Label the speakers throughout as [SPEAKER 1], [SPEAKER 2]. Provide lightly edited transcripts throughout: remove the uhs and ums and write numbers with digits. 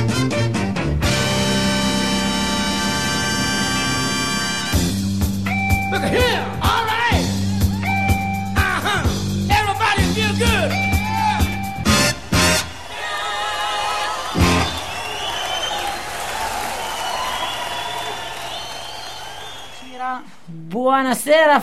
[SPEAKER 1] Look at here, all right. Everybody feel good.
[SPEAKER 2] Buonasera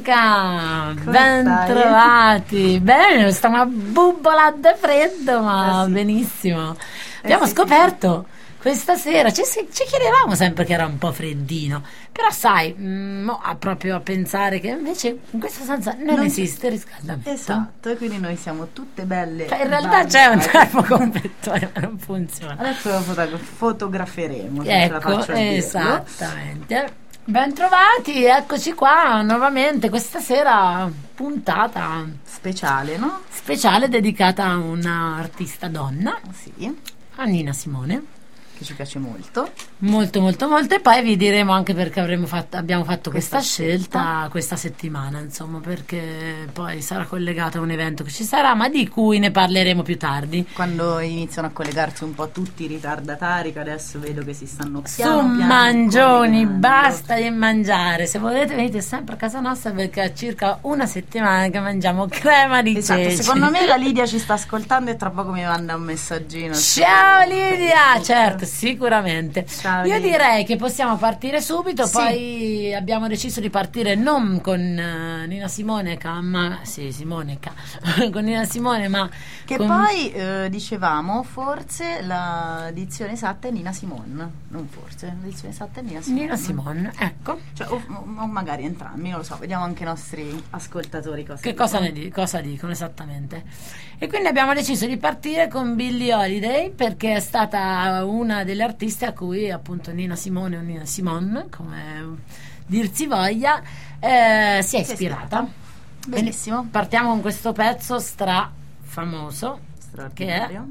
[SPEAKER 2] Franca,
[SPEAKER 3] Come
[SPEAKER 2] ben
[SPEAKER 3] stai?
[SPEAKER 2] trovati. Bene, sta una bubbola de freddo, ma
[SPEAKER 3] sì.
[SPEAKER 2] benissimo. Abbiamo
[SPEAKER 3] sì.
[SPEAKER 2] scoperto questa sera, ci chiedevamo sempre che era un po' freddino, però sai, proprio a pensare che invece in questa stanza non esiste riscaldamento.
[SPEAKER 3] Esatto, e quindi noi siamo tutte belle.
[SPEAKER 2] Cioè, in realtà c'è un termoconvettore, ma non funziona.
[SPEAKER 3] Adesso lo fotograferemo. Se ce la
[SPEAKER 2] Ecco,
[SPEAKER 3] faccio a dirlo.
[SPEAKER 2] esattamente. Ben trovati, eccoci qua nuovamente questa sera, puntata
[SPEAKER 3] Speciale, no?
[SPEAKER 2] speciale dedicata a una artista donna,
[SPEAKER 3] Sì,
[SPEAKER 2] a Nina Simone.
[SPEAKER 3] che ci piace molto.
[SPEAKER 2] Molto molto molto, e poi vi diremo anche perché abbiamo fatto questa
[SPEAKER 3] Questa
[SPEAKER 2] scelta questa settimana, insomma, perché poi sarà collegata a un evento che ci sarà, ma di cui ne parleremo più tardi.
[SPEAKER 3] Quando iniziano a collegarsi un po' tutti i ritardatari, che adesso vedo che si stanno
[SPEAKER 2] Su
[SPEAKER 3] piano piano
[SPEAKER 2] mangioni,
[SPEAKER 3] collegando.
[SPEAKER 2] basta di mangiare. Se volete venite sempre a casa nostra, perché è circa una settimana che mangiamo crema di
[SPEAKER 3] Esatto,
[SPEAKER 2] ceci.
[SPEAKER 3] secondo me la Lidia ci sta ascoltando e tra poco mi manda un messaggino.
[SPEAKER 2] Ciao Lidia, certo, sicuramente.
[SPEAKER 3] Ciao,
[SPEAKER 2] Io
[SPEAKER 3] Lidia.
[SPEAKER 2] direi che possiamo partire subito.
[SPEAKER 3] Sì.
[SPEAKER 2] Poi abbiamo deciso di partire non con Nina Simoneca, ma sì, Simoneca con Nina Simone, ma
[SPEAKER 3] Che
[SPEAKER 2] con-
[SPEAKER 3] poi dicevamo, forse l'edizione esatta è Nina Simone. Non forse, l'edizione esatta è Nina Simone.
[SPEAKER 2] Nina Simone, ecco.
[SPEAKER 3] Cioè, o magari entrambi, non lo so, vediamo anche i nostri ascoltatori
[SPEAKER 2] Che cosa cosa dicono esattamente. E quindi abbiamo deciso di partire con Billie Holiday, perché è stata una delle artiste a cui appunto Nina Simone o Nina Simone, come dir si voglia, si è ispirata.
[SPEAKER 3] Benissimo.
[SPEAKER 2] Quindi partiamo con questo pezzo stra famoso che è
[SPEAKER 3] Straordinario.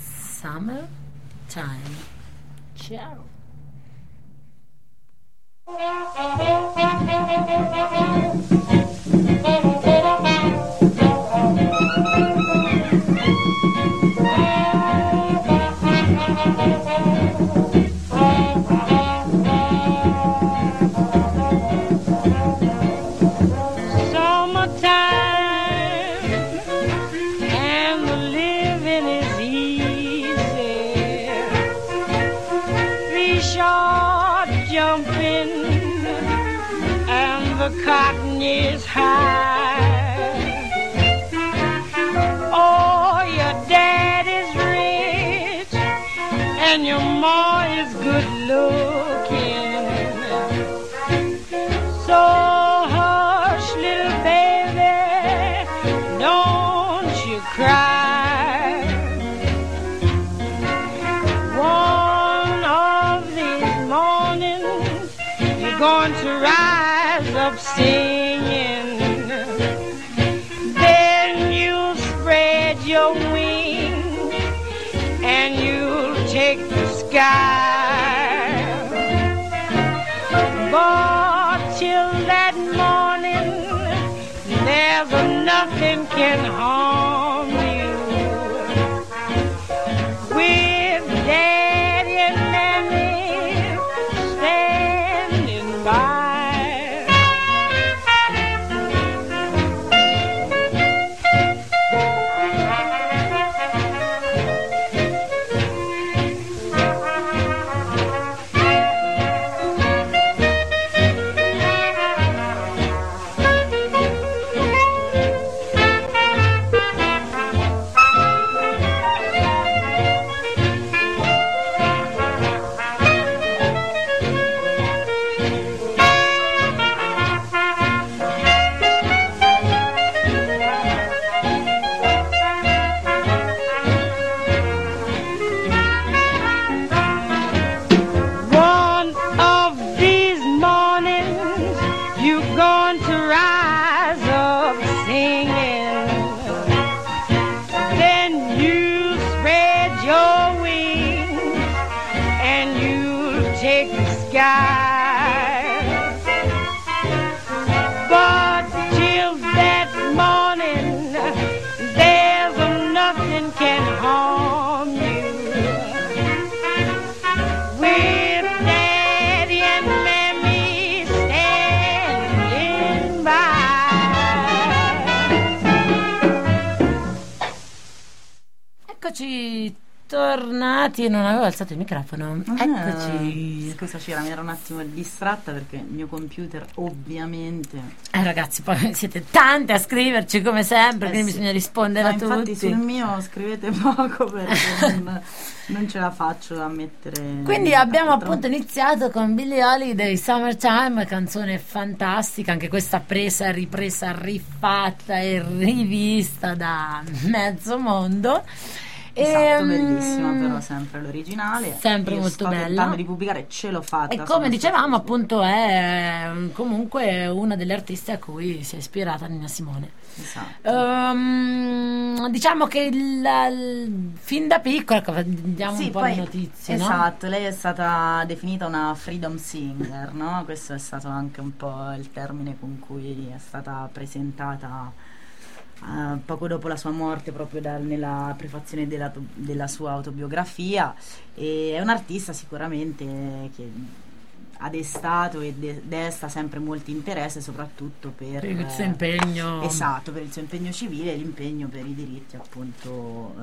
[SPEAKER 2] Summer Time. Ciao.
[SPEAKER 4] And the living is easy. The short jumping and the cotton is high. Oh, your dad is rich and your ma is good looking. So hush, little baby, don't you cry. One of these mornings you're going to rise up singing. Then you'll spread your wings and you'll take the sky. But till that morning, there's nothing can harm you. With Daddy and Mammy standing by. One of these mornings you're going to rise up singing. Then you spread your wings and you'll take the sky. But till that morning, there's nothing can harm you.
[SPEAKER 2] bentornati. Non avevo alzato il microfono. Eccoci.
[SPEAKER 3] Scusa Cira, mi ero un attimo distratta perché il mio computer ovviamente...
[SPEAKER 2] Ragazzi, poi siete tante a scriverci come sempre, quindi
[SPEAKER 3] sì.
[SPEAKER 2] bisogna rispondere a tutti.
[SPEAKER 3] Infatti sul mio scrivete poco perché non ce la faccio a mettere...
[SPEAKER 2] Quindi abbiamo appunto iniziato con Billie Holiday, Summertime, canzone fantastica, anche questa presa, ripresa, rifatta e rivista da mezzo mondo.
[SPEAKER 3] Esatto, bellissima, però sempre l'originale,
[SPEAKER 2] sempre
[SPEAKER 3] io
[SPEAKER 2] molto
[SPEAKER 3] sto
[SPEAKER 2] bella,
[SPEAKER 3] tentando di pubblicare, ce l'ho fatta,
[SPEAKER 2] e come dicevamo appunto è comunque una delle artiste a cui si è ispirata Nina Simone.
[SPEAKER 3] Esatto.
[SPEAKER 2] Diciamo che fin da piccola diamo
[SPEAKER 3] Sì,
[SPEAKER 2] un po'
[SPEAKER 3] poi,
[SPEAKER 2] di notizie, no?
[SPEAKER 3] esatto, lei è stata definita una freedom singer, no? Questo è stato anche un po' il termine con cui è stata presentata poco dopo la sua morte, proprio nella prefazione della sua autobiografia. E è un artista sicuramente che ha destato e desta sempre molto interesse, soprattutto per
[SPEAKER 2] il suo impegno,
[SPEAKER 3] esatto, per il suo impegno civile e l'impegno per i diritti appunto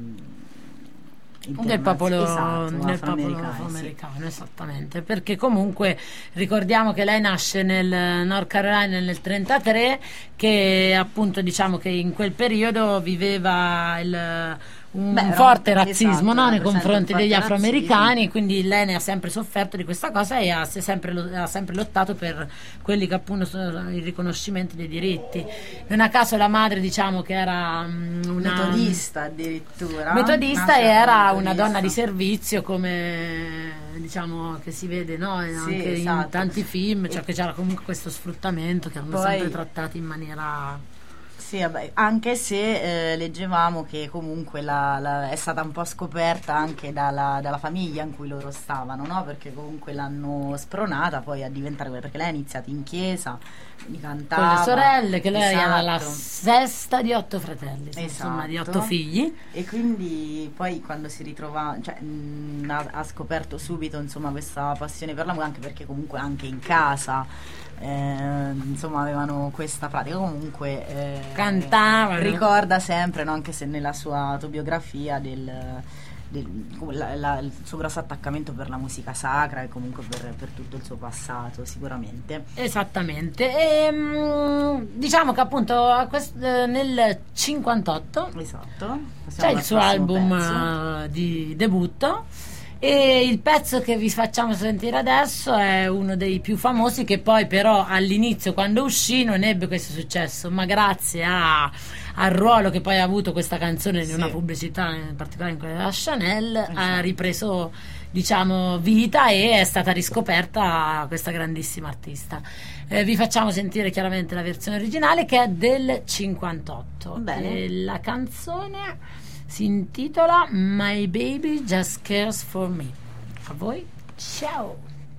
[SPEAKER 2] del popolo,
[SPEAKER 3] esatto,
[SPEAKER 2] del popolo afroamericano,
[SPEAKER 3] sì.
[SPEAKER 2] Esattamente, perché comunque ricordiamo che lei nasce nel North Carolina nel 1933, che appunto diciamo che in quel periodo viveva un forte razzismo,
[SPEAKER 3] esatto,
[SPEAKER 2] no? Nei confronti degli
[SPEAKER 3] razzismo.
[SPEAKER 2] afroamericani, quindi lei ne ha sempre sofferto di questa cosa e ha sempre lottato per quelli che appunto sono i riconoscimenti dei diritti. Non a caso la madre, diciamo che era una
[SPEAKER 3] metodista addirittura,
[SPEAKER 2] e era una donna di servizio, come diciamo che si vede, no?
[SPEAKER 3] Sì,
[SPEAKER 2] Anche
[SPEAKER 3] esatto.
[SPEAKER 2] in tanti film, cioè che c'era comunque questo sfruttamento che erano
[SPEAKER 3] Poi,
[SPEAKER 2] sempre trattati in maniera...
[SPEAKER 3] Sì, vabbè, anche se leggevamo che comunque è stata un po' scoperta anche dalla famiglia in cui loro stavano, no? Perché comunque l'hanno spronata poi a diventare quella, perché lei ha iniziato in chiesa, quindi cantava
[SPEAKER 2] con le sorelle, che lei era la
[SPEAKER 3] esatto.
[SPEAKER 2] sesta di 8 fratelli, insomma di 8 figli,
[SPEAKER 3] e quindi poi quando si ritrova, cioè, ha scoperto subito insomma questa passione per la musica, anche perché comunque anche in casa insomma avevano questa pratica, comunque
[SPEAKER 2] cantavano.
[SPEAKER 3] Ricorda sempre, no? Anche se nella sua autobiografia il suo grosso attaccamento per la musica sacra e comunque per tutto il suo passato, sicuramente.
[SPEAKER 2] Esattamente. E, diciamo che appunto nel 58
[SPEAKER 3] esatto,
[SPEAKER 2] c'è il suo album di debutto. E il pezzo che vi facciamo sentire adesso è uno dei più famosi, che poi però all'inizio, quando uscì, non ebbe questo successo, ma grazie al ruolo che poi ha avuto questa canzone in una pubblicità, in particolare in quella della Chanel, ha ripreso, diciamo, vita e è stata riscoperta questa grandissima artista. Vi facciamo sentire chiaramente la versione originale, che è del 58.
[SPEAKER 3] Bene.
[SPEAKER 2] La canzone si intitola My Baby Just Cares For Me. A voi, ciao!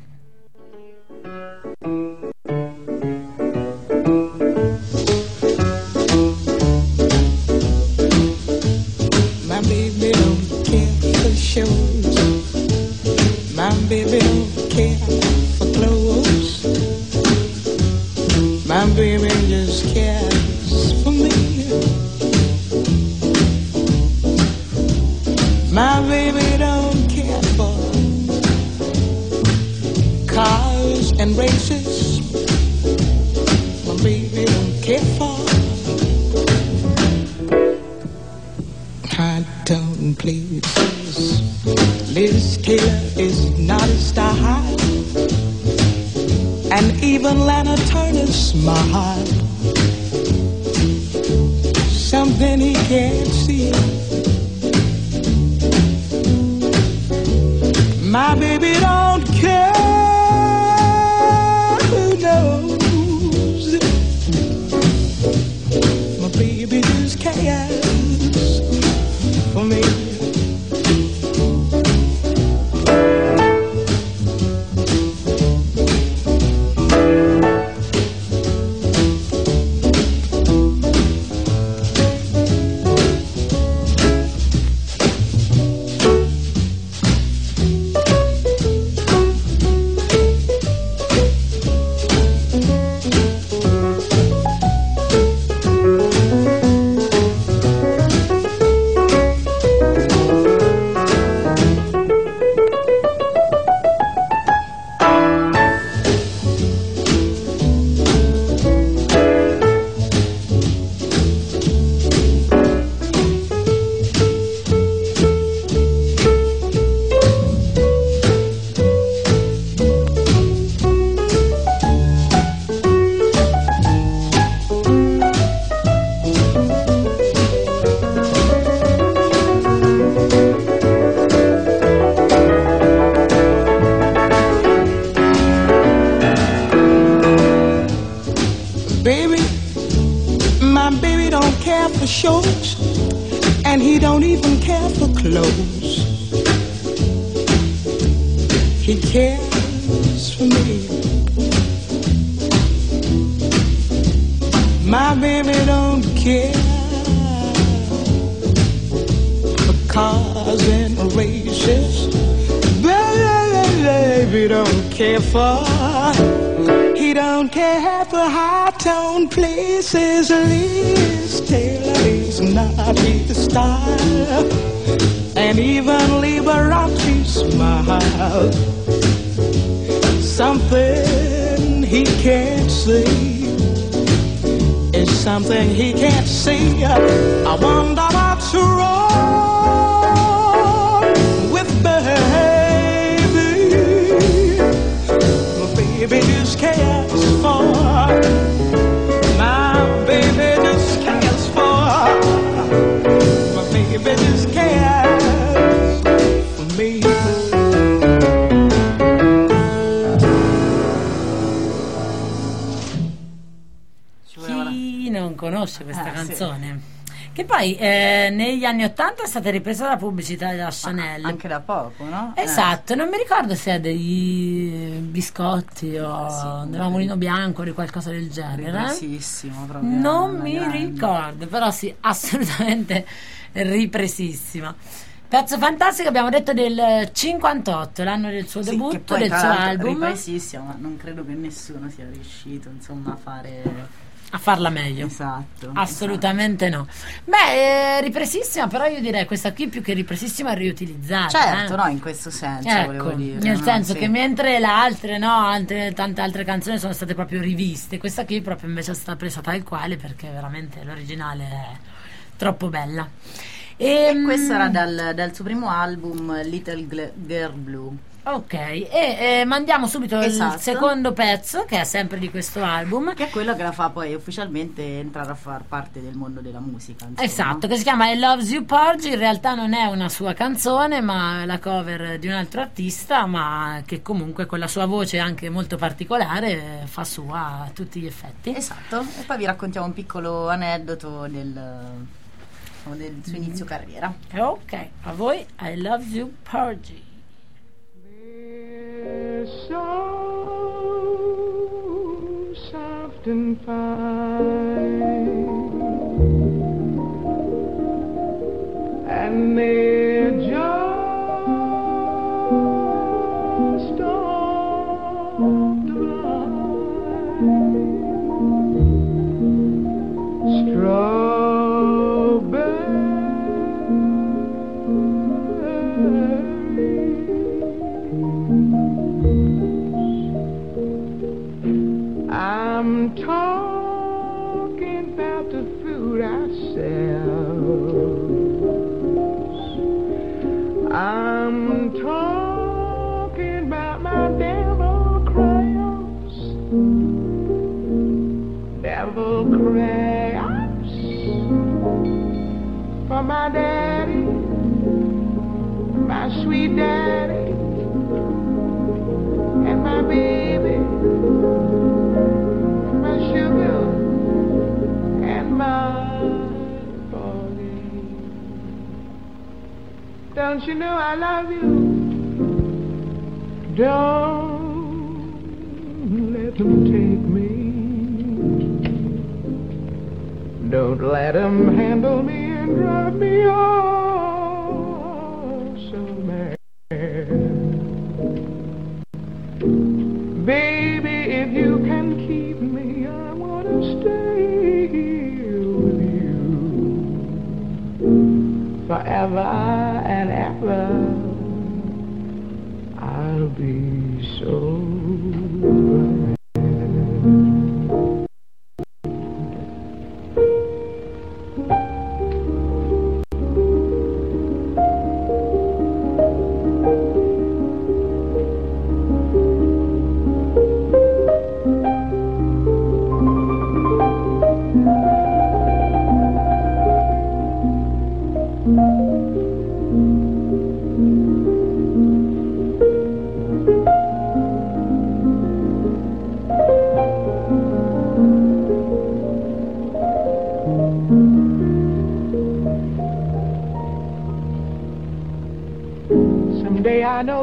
[SPEAKER 5] My baby don't care for shows. My baby don't care for clothes. My baby just cares for me. My baby don't care for cars and races. My baby don't care for high tone places. Liz Taylor is not a star high, and even Lana Turner's smile, something he can't see. My baby don't care who knows. My baby just cares for me. blows. He cares for me. My baby don't care for cars and races. Baby don't care for. He don't care for high-tone places. Liz Taylor is not his style, and even Liberace smile. Something he can't see is something he can't see. I wonder what's wrong with baby. My baby just cares for. My baby just cares for. My baby just cares for me.
[SPEAKER 2] Chi non conosce questa canzone? Sì. Che poi negli anni '80 è stata ripresa la pubblicità della Chanel.
[SPEAKER 3] Anche da poco, no?
[SPEAKER 2] Esatto, non mi ricordo se è degli biscotti o
[SPEAKER 3] sì,
[SPEAKER 2] della Mulino Bianco o di qualcosa del genere.
[SPEAKER 3] Ripresissimo, proprio.
[SPEAKER 2] Non mi ricordo, però sì, assolutamente ripresissima. Pezzo fantastico, abbiamo detto del 58, l'anno del suo debutto,
[SPEAKER 3] che poi,
[SPEAKER 2] del suo album.
[SPEAKER 3] Ripresissimo, ma non credo che nessuno sia riuscito, insomma,
[SPEAKER 2] a farla meglio.
[SPEAKER 3] Esatto.
[SPEAKER 2] Assolutamente esatto. No. Beh, ripresissima, però io direi questa qui più che ripresissima è riutilizzata.
[SPEAKER 3] Certo, no, in questo senso,
[SPEAKER 2] ecco,
[SPEAKER 3] volevo dire.
[SPEAKER 2] nel
[SPEAKER 3] no?
[SPEAKER 2] senso
[SPEAKER 3] sì.
[SPEAKER 2] che mentre le altre, no, tante altre canzoni sono state proprio riviste, questa qui proprio invece è stata presa tal quale perché veramente l'originale è troppo bella.
[SPEAKER 3] E questo era dal suo primo album Little Girl Blue.
[SPEAKER 2] Ok, e mandiamo subito
[SPEAKER 3] esatto.
[SPEAKER 2] il secondo pezzo, che è sempre di questo album,
[SPEAKER 3] che è quello che la fa poi ufficialmente entrare a far parte del mondo della musica, insomma.
[SPEAKER 2] Esatto, che si chiama I Loves You Porgy. In realtà non è una sua canzone, ma la cover di un altro artista, ma che comunque con la sua voce anche molto particolare fa sua a tutti gli effetti.
[SPEAKER 3] Esatto, e poi vi raccontiamo un piccolo aneddoto del suo inizio carriera.
[SPEAKER 2] Ok, a voi I Loves You Porgy.
[SPEAKER 5] So soft and fine, and they're just on the line. Strawberry, I'm talking about the fruit I sell. I'm talking about my devil crayons. Devil crayons for my daddy, my sweet daddy, and my baby, my sugar, and my body. Don't you know I love you? Don't let them take me. Don't let them handle me and drive me oh so mad. Baby, if you can keep me, I want to stay here with you forever and ever. I'll be so glad.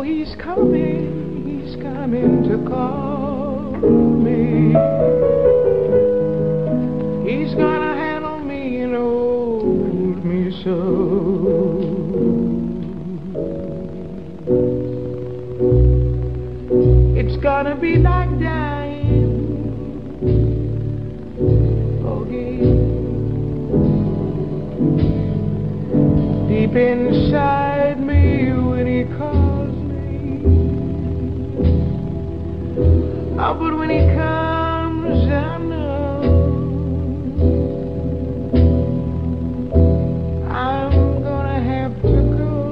[SPEAKER 5] he's coming to call me. He's gonna handle me and hold me so. It's gonna be like dying again. Deep inside me when he calls me. Oh, but when he comes, I know I'm gonna have to go.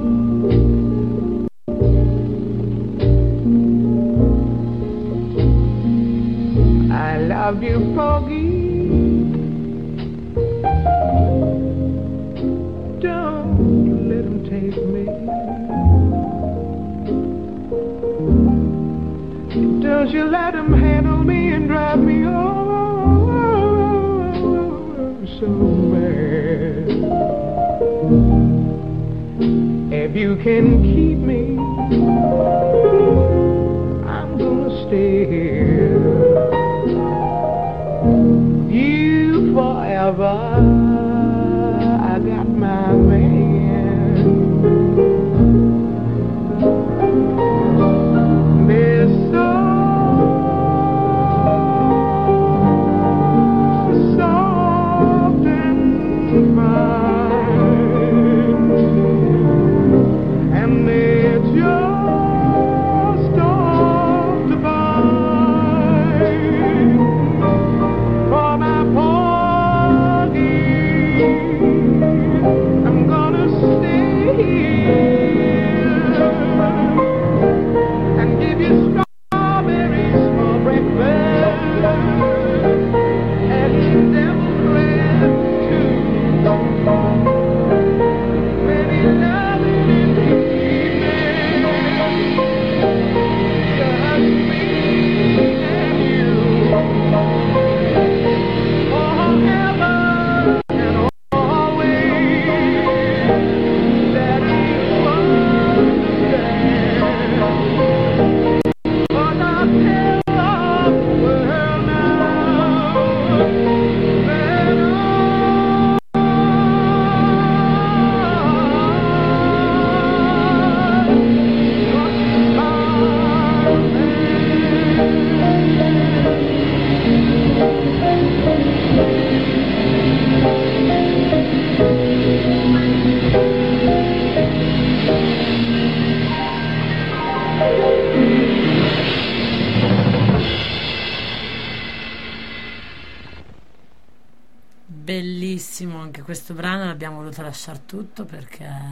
[SPEAKER 5] I love you, Porgy. Don't let him take me. Don't you let him handle me and drive me so mad. If you can keep me, I'm gonna stay here. You forever, I got my man. There's soft and fine, and they're just off to buy for my Porgy. I'm gonna stay here and give you strawberries for breakfast and devil bread too. Many loving evenings, just me and you, forever and always. That you understand. But I tell the world now
[SPEAKER 2] Bellissimo anche questo brano, l'abbiamo voluto lasciare tutto perché è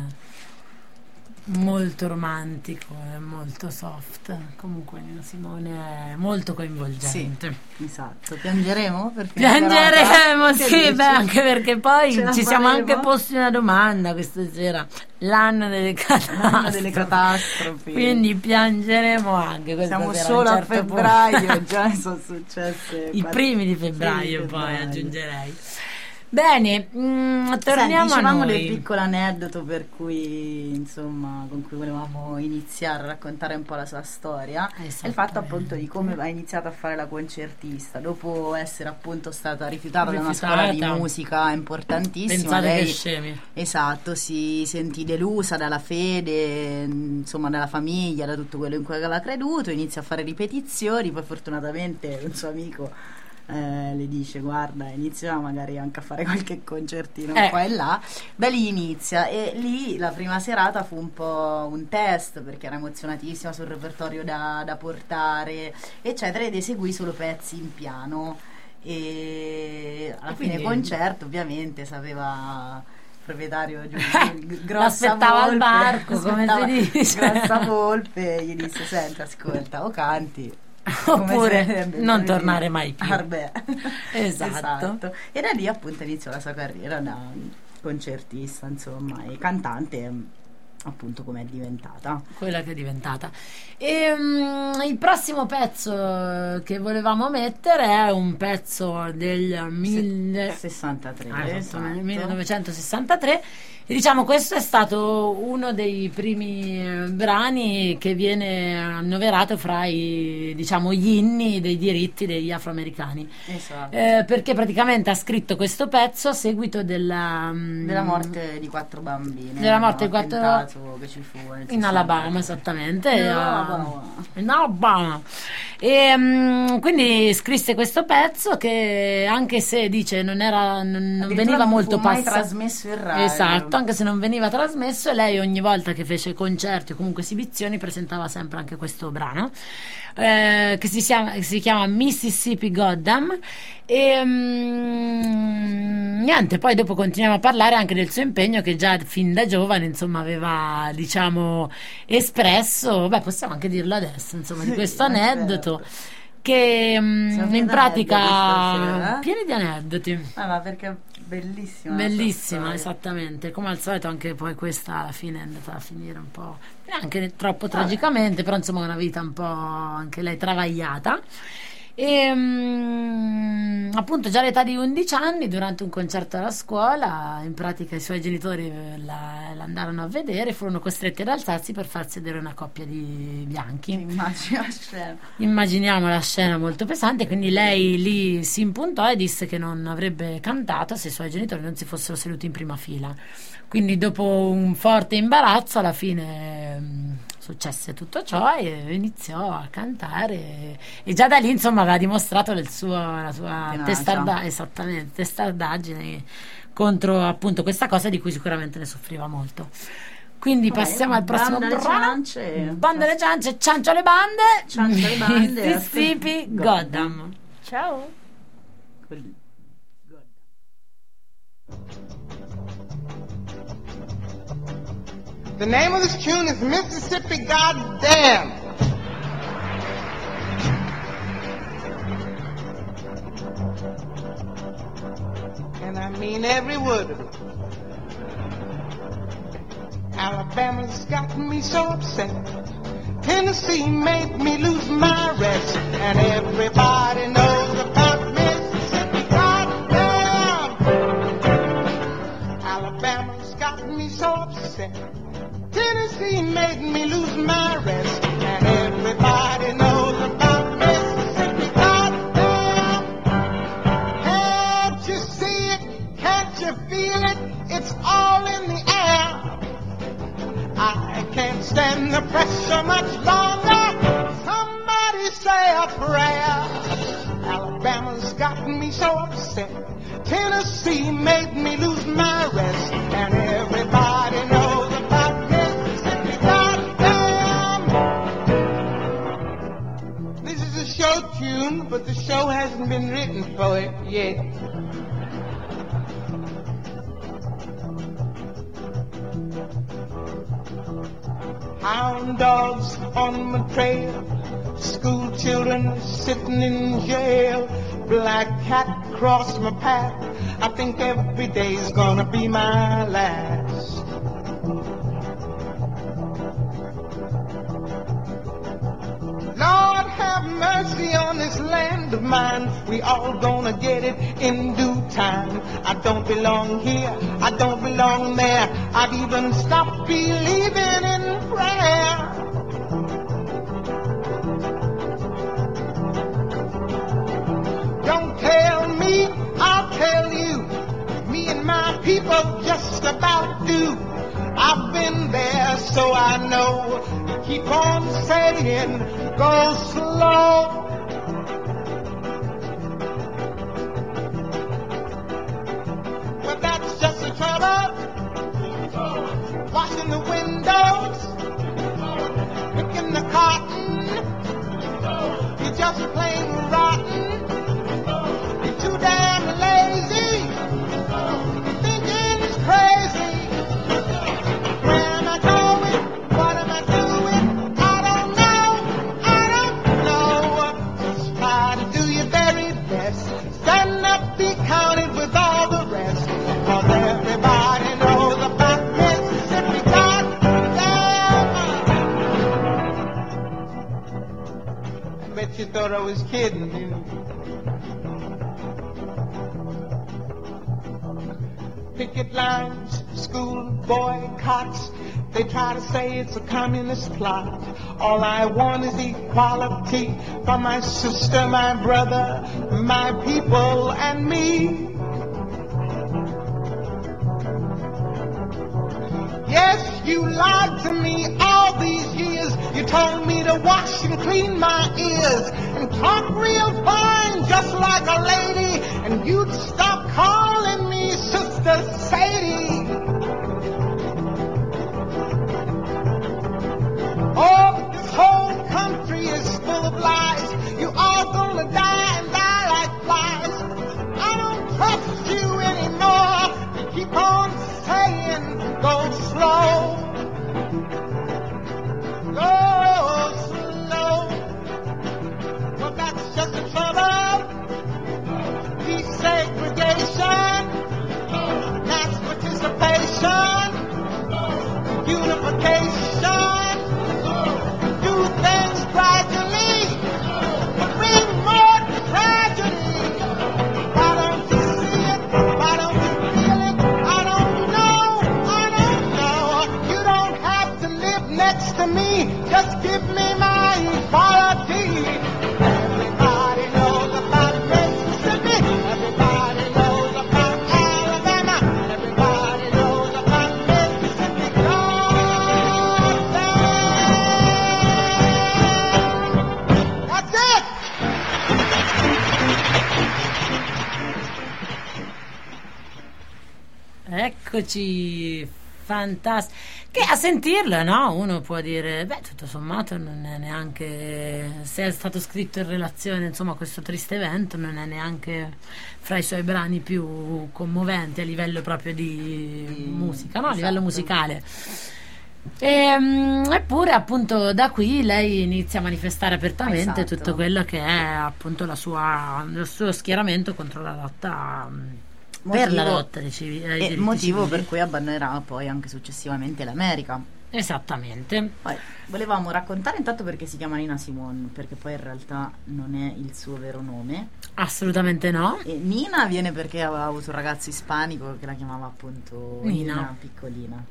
[SPEAKER 2] molto romantico e molto soft. Comunque Nina Simone è molto coinvolgente.
[SPEAKER 3] Esatto, piangeremo? Perché
[SPEAKER 2] Piangeremo,
[SPEAKER 3] Che
[SPEAKER 2] sì,
[SPEAKER 3] dici?
[SPEAKER 2] beh, anche perché poi
[SPEAKER 3] Ce la
[SPEAKER 2] ci siamo
[SPEAKER 3] faremo?
[SPEAKER 2] anche posti una domanda questa sera, l'anno delle catastrofi.
[SPEAKER 3] Delle catastrofi.
[SPEAKER 2] Quindi piangeremo anche questa
[SPEAKER 3] Siamo
[SPEAKER 2] sera,
[SPEAKER 3] solo
[SPEAKER 2] un
[SPEAKER 3] a
[SPEAKER 2] certo punto.
[SPEAKER 3] febbraio, già sono successe
[SPEAKER 2] I primi di febbraio,
[SPEAKER 3] Sì,
[SPEAKER 2] poi
[SPEAKER 3] febbraio.
[SPEAKER 2] aggiungerei. Bene, torniamo
[SPEAKER 3] Senti,
[SPEAKER 2] a
[SPEAKER 3] dicevamo
[SPEAKER 2] noi.
[SPEAKER 3] del piccolo aneddoto per cui, insomma, con cui volevamo iniziare a raccontare un po' la sua storia, è il fatto appunto di come ha iniziato a fare la concertista dopo essere appunto stata rifiutata da una scuola di musica importantissima.
[SPEAKER 2] Pensate
[SPEAKER 3] Lei,
[SPEAKER 2] che scemi.
[SPEAKER 3] esatto, si sentì delusa dalla fede, insomma, dalla famiglia, da tutto quello in cui aveva creduto, inizia a fare ripetizioni, poi fortunatamente un suo amico le dice: guarda, inizia magari anche a fare qualche concertino qua e là. Da lì inizia, e lì la prima serata fu un po' un test perché era emozionatissima sul repertorio da portare eccetera, ed eseguì solo pezzi in piano, e alla fine concerto ovviamente sapeva proprietario
[SPEAKER 2] l'aspettava al barco, come si dice,
[SPEAKER 3] Grossa Volpe gli disse: senti, ascolta, o canti
[SPEAKER 2] oppure non tornare mai più.
[SPEAKER 3] Esatto. E da lì appunto iniziò la sua carriera da concertista, insomma, e cantante, appunto, come è diventata
[SPEAKER 2] quella che è diventata. E il prossimo pezzo che volevamo mettere è un pezzo del
[SPEAKER 3] 63,
[SPEAKER 2] esatto, 1963, E diciamo questo è stato uno dei primi brani che viene annoverato fra i, diciamo, gli inni dei diritti degli afroamericani.
[SPEAKER 3] Esatto.
[SPEAKER 2] Perché praticamente ha scritto questo pezzo a seguito della
[SPEAKER 3] morte di 4 bambini.
[SPEAKER 2] Della morte di 4
[SPEAKER 3] attentato che ci fu
[SPEAKER 2] in Alabama, esattamente.
[SPEAKER 3] In
[SPEAKER 2] Alabama. E quindi scrisse questo pezzo che, anche se dice non veniva molto
[SPEAKER 3] mai trasmesso in radio.
[SPEAKER 2] Esatto, anche se non veniva trasmesso, e lei ogni volta che fece concerti o comunque esibizioni presentava sempre anche questo brano, che si chiama Mississippi Goddam. E niente, poi dopo continuiamo a parlare anche del suo impegno, che già fin da giovane, insomma, aveva, diciamo, espresso, possiamo anche dirlo adesso, insomma, di questo aneddoto, che in pratica pieni di aneddoti.
[SPEAKER 3] Ma perché bellissima,
[SPEAKER 2] esattamente, come al solito. Anche poi questa alla fine è andata a finire un po', neanche troppo tragicamente, però insomma una vita un po' anche lei travagliata. E appunto già all'età di 11 anni, durante un concerto alla scuola, in pratica i suoi genitori l'andarono a vedere, furono costretti ad alzarsi per far sedere una coppia di bianchi. Immaginiamo la scena molto pesante. Quindi lei lì si impuntò e disse che non avrebbe cantato se i suoi genitori non si fossero seduti in prima fila. Quindi dopo un forte imbarazzo, alla fine successe tutto ciò e iniziò a cantare, e già da lì, insomma, aveva dimostrato la sua testardaggine contro appunto questa cosa di cui sicuramente ne soffriva molto. Quindi passiamo al prossimo brano. Banda alle ciance, ciancio alle bande, Mississippi Goddam.
[SPEAKER 3] Ciao.
[SPEAKER 6] The name of this tune is Mississippi Goddam. And I mean every word of it. Alabama's got me so upset. Tennessee made me lose my rest. And everybody knows about Mississippi Goddam. Alabama's got me so upset. Tennessee made me lose my rest, and everybody knows about Mississippi Goddam. Can't you see it? Can't you feel it? It's all in the air. I can't stand the pressure much longer. Somebody say a prayer. Alabama's got me so upset. Tennessee made me lose my rest, and everybody knows about Mississippi Goddam. This is a show tune, but the show hasn't been written for it yet. Hound dogs on my trail, school children sitting in jail, black cat crossed my path. I think every day's gonna be my last. Lord have mercy on this land of mine. We all gonna get it in due time. I don't belong here, I don't belong there. I've even stopped believing in prayer. Don't tell me, I'll tell you. Me and my people just about do. I've been there, so I know. Keep on saying, go slow. But that's just the trouble. Washing the windows, picking the cotton. You're just plain rotten. You're too damn lazy. You're thinking it's crazy. Where am I going? What am I doing? I don't know. Just try to do your very best. Stand up, be counted with all the rest. 'Cause everybody knows about Mississippi Goddam. I bet you thought I was kidding, you know. Picket lines, school boycotts. They try to say it's a communist plot. All I want is equality for my sister, my brother, my people, and me. Yes, you lied to me all these years. You told me to wash and clean my ears and talk real fine, just like a lady, and you'd stop calling me Sister Sadie. Oh, this whole country is full of lies. You all gonna die and die like flies. I don't trust you anymore. You keep on saying, go slow. Go slow. Well, that's just the trouble. Desegregation, mass participation, unification. Do things gradually, but bring more tragedy. Why don't you see it? Why don't you feel it? I don't know. You don't have to live next to me. Just give me my equality. Everybody knows about Mississippi. Everybody knows about Alabama. Everybody knows about Mississippi. That's it.
[SPEAKER 2] Eccoci, fantastico. Che a sentirlo, no? Uno può dire, beh, tutto sommato non è neanche, se è stato scritto in relazione, insomma, a questo triste evento, non è neanche fra i suoi brani più commoventi a livello proprio di musica, no? A livello musicale. Eppure appunto da qui lei inizia a manifestare apertamente
[SPEAKER 3] Esatto.
[SPEAKER 2] tutto quello che è appunto il suo schieramento contro la lotta, per la lotta ai diritti
[SPEAKER 3] motivo
[SPEAKER 2] civili.
[SPEAKER 3] per cui abbandonerà poi anche successivamente l'America.
[SPEAKER 2] Esattamente.
[SPEAKER 3] Poi volevamo raccontare intanto perché si chiama Nina Simone, perché poi in realtà non è il suo vero nome.
[SPEAKER 2] Assolutamente no.
[SPEAKER 3] E Nina viene perché aveva avuto un ragazzo ispanico che la chiamava appunto Nina piccolina.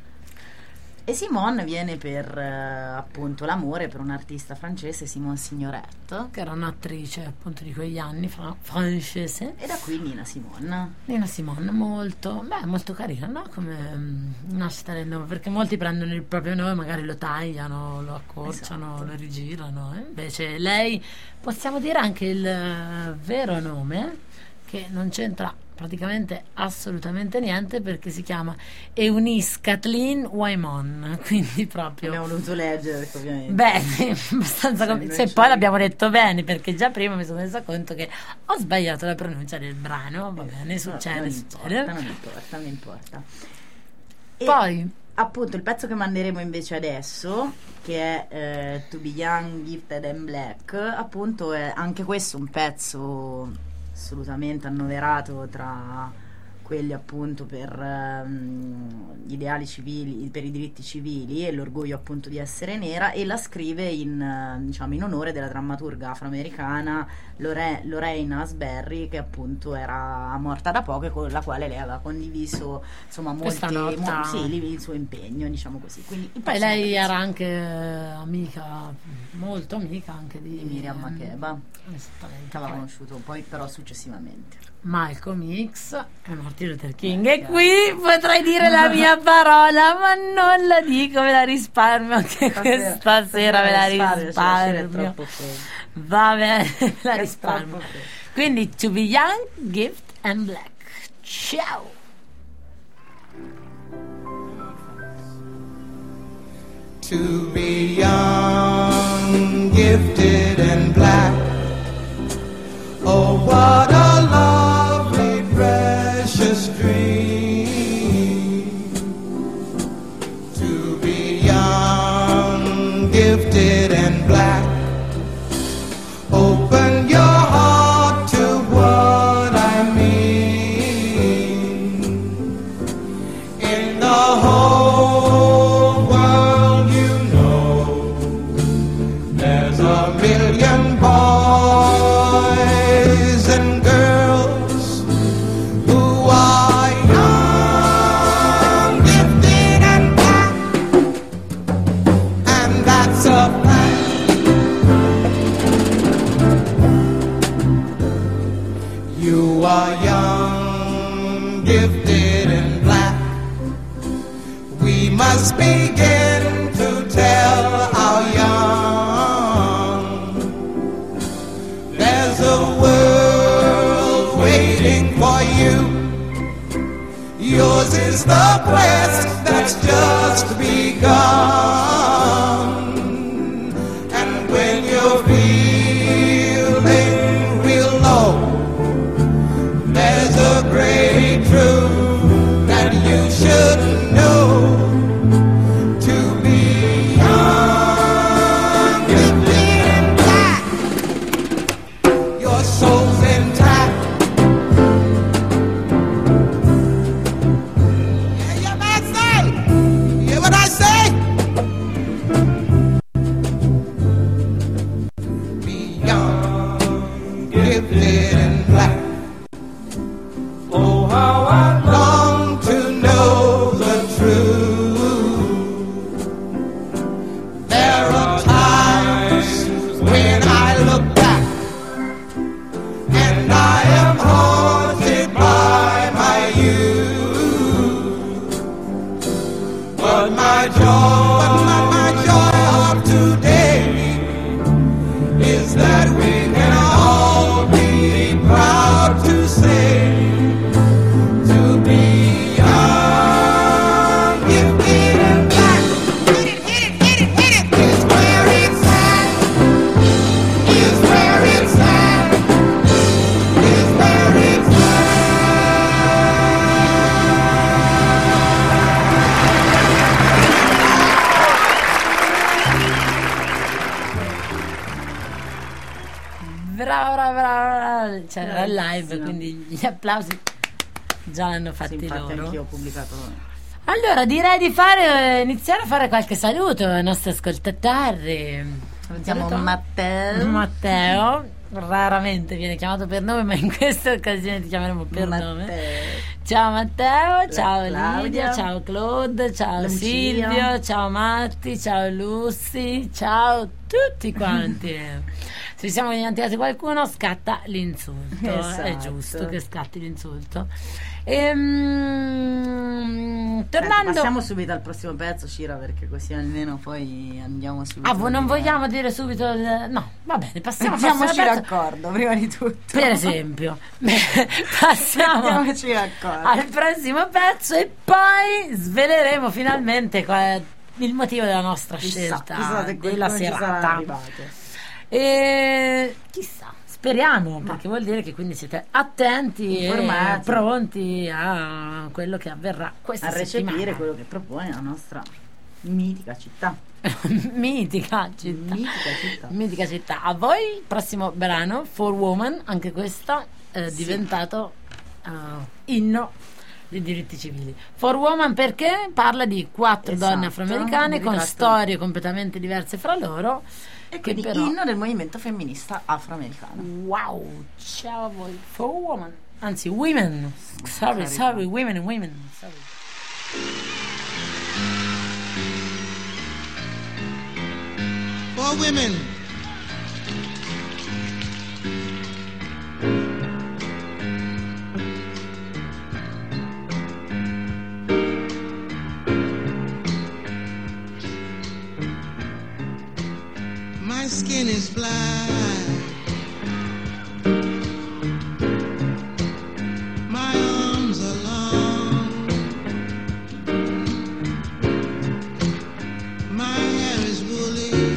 [SPEAKER 3] E Simone viene per appunto l'amore per un artista francese, Simone Signoret,
[SPEAKER 2] Che era un'attrice appunto di quegli anni francese.
[SPEAKER 3] e da qui Nina Simone.
[SPEAKER 2] Nina Simone, molto carina, no? Come nascita del nome, perché molti prendono il proprio nome, magari lo tagliano, lo accorciano,
[SPEAKER 3] Esatto.
[SPEAKER 2] lo rigirano. Invece lei, possiamo dire anche il vero nome, che non c'entra praticamente assolutamente niente, perché si chiama Eunice Kathleen Waimon, quindi proprio
[SPEAKER 3] Abbiamo voluto leggere perché ovviamente
[SPEAKER 2] bene, abbastanza
[SPEAKER 3] Sì, noi
[SPEAKER 2] se
[SPEAKER 3] ci-
[SPEAKER 2] poi l'abbiamo detto bene, perché già prima mi sono resa conto che ho sbagliato la pronuncia del brano, va bene, succede.
[SPEAKER 3] non importa. E
[SPEAKER 2] Poi
[SPEAKER 3] appunto il pezzo che manderemo invece adesso, che è To Be Young, Gifted and Black, appunto è anche questo un pezzo assolutamente annoverato tra quelli appunto per gli ideali civili, per i diritti civili e l'orgoglio appunto di essere nera, e la scrive in, diciamo, in onore della drammaturga afroamericana Lorraine Asberry, che appunto era morta da poco e con la quale lei aveva condiviso insomma
[SPEAKER 2] Questa lotta.
[SPEAKER 3] il suo impegno, diciamo così. Quindi il
[SPEAKER 2] Poi
[SPEAKER 3] prossimo
[SPEAKER 2] lei
[SPEAKER 3] pezzo
[SPEAKER 2] era anche amica, molto amica anche
[SPEAKER 3] di Miriam Makeba,
[SPEAKER 2] esattamente.
[SPEAKER 3] che aveva conosciuto poi però successivamente.
[SPEAKER 2] Malcolm X e Martin Luther King, e qui potrei dire la mia parola, ma non la dico, me la risparmio anche questa sera, me la risparmio. Va bene, la risparmio. Quindi To Be Young, Gift and Black. Ciao.
[SPEAKER 6] To be young, gifted and black. Oh, what a lovely, precious dream. To be young, gifted and black. Open your heart to what I mean. In the whole world, you know, there's a million boys and girls who are young, gifted are young, gifted and black, we must begin to tell our young there's a world waiting for you. Yours is the quest that's just begun. And when you're feeling real low, there's a great truth that you should know. To be young, gifted and black, your soul's intact.
[SPEAKER 2] C'era il live, quindi gli applausi già l'hanno fatti loro.
[SPEAKER 3] Anch'io ho pubblicato.
[SPEAKER 2] Allora direi di iniziare a fare qualche saluto ai nostri ascoltatori.
[SPEAKER 3] Salutiamo Matteo.
[SPEAKER 2] Matteo raramente viene chiamato per nome, ma in questa occasione ti chiameremo per nome. Ciao Matteo, ciao
[SPEAKER 3] Claudia,
[SPEAKER 2] Lidia, ciao Claude, ciao
[SPEAKER 3] Lucia,
[SPEAKER 2] Silvio, ciao Matti, ciao Lucy, ciao tutti quanti. Se ci siamo dimenticati qualcuno, scatta l'insulto.
[SPEAKER 3] Esatto.
[SPEAKER 2] È giusto che scatti l'insulto. Tornando,
[SPEAKER 3] passiamo subito al prossimo pezzo, Cira, perché così almeno poi andiamo subito.
[SPEAKER 2] voi non vogliamo dire subito no, va bene, passiamo al
[SPEAKER 3] Mettiamoci
[SPEAKER 2] prossimo pezzo.
[SPEAKER 3] d'accordo prima di tutto.
[SPEAKER 2] Per esempio, passiamo
[SPEAKER 3] Mettiamoci d'accordo
[SPEAKER 2] al prossimo pezzo e poi sveleremo finalmente qual è il motivo della nostra scelta della serata. E chissà, speriamo, perché vuol dire che quindi siete attenti
[SPEAKER 3] informati,
[SPEAKER 2] e pronti a quello che avverrà questa
[SPEAKER 3] a recepire
[SPEAKER 2] settimana.
[SPEAKER 3] quello che propone la nostra mitica città.
[SPEAKER 2] Mitica città. A voi il prossimo brano, For Woman, anche questo è diventato inno dei diritti civili. For Woman perché parla di 4 donne afroamericane con storie completamente diverse fra loro.
[SPEAKER 3] E quindi
[SPEAKER 2] però...
[SPEAKER 3] inno del movimento femminista afroamericano.
[SPEAKER 2] Wow, ciao a voi. For Woman, anzi Women. Sorry, women. Sorry.
[SPEAKER 6] For women. My skin is black. My arms are long. My hair is woolly.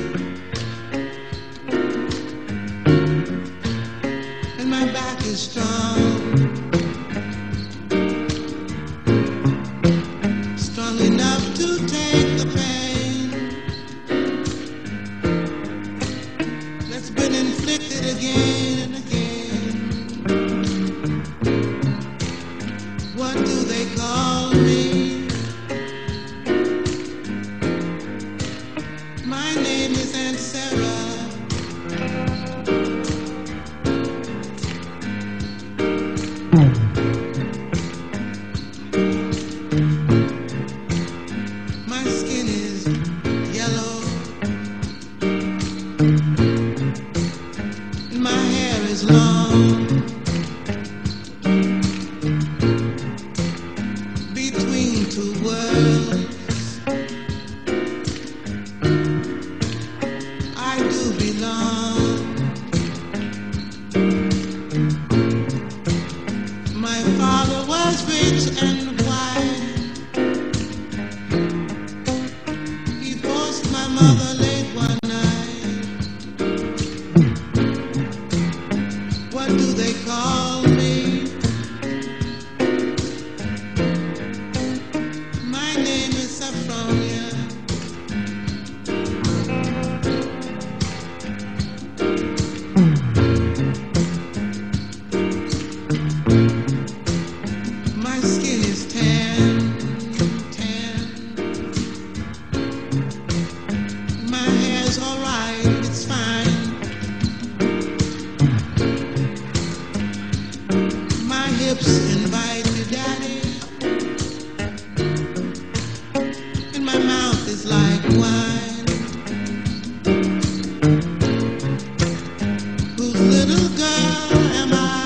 [SPEAKER 6] And my back is strong. Strong enough to take the pain. Been inflicted again and again. What do they call me? My name is Aunt Sarah. My skin is yellow. My hair is I do belong. My father was rich and white. He forced my mother late one night. What do they call me? My name is Sophronia. My skin is tan, tan. My hair's alright, it's fine. My hips invite me, daddy. And my mouth is like wine. Whose little girl am I?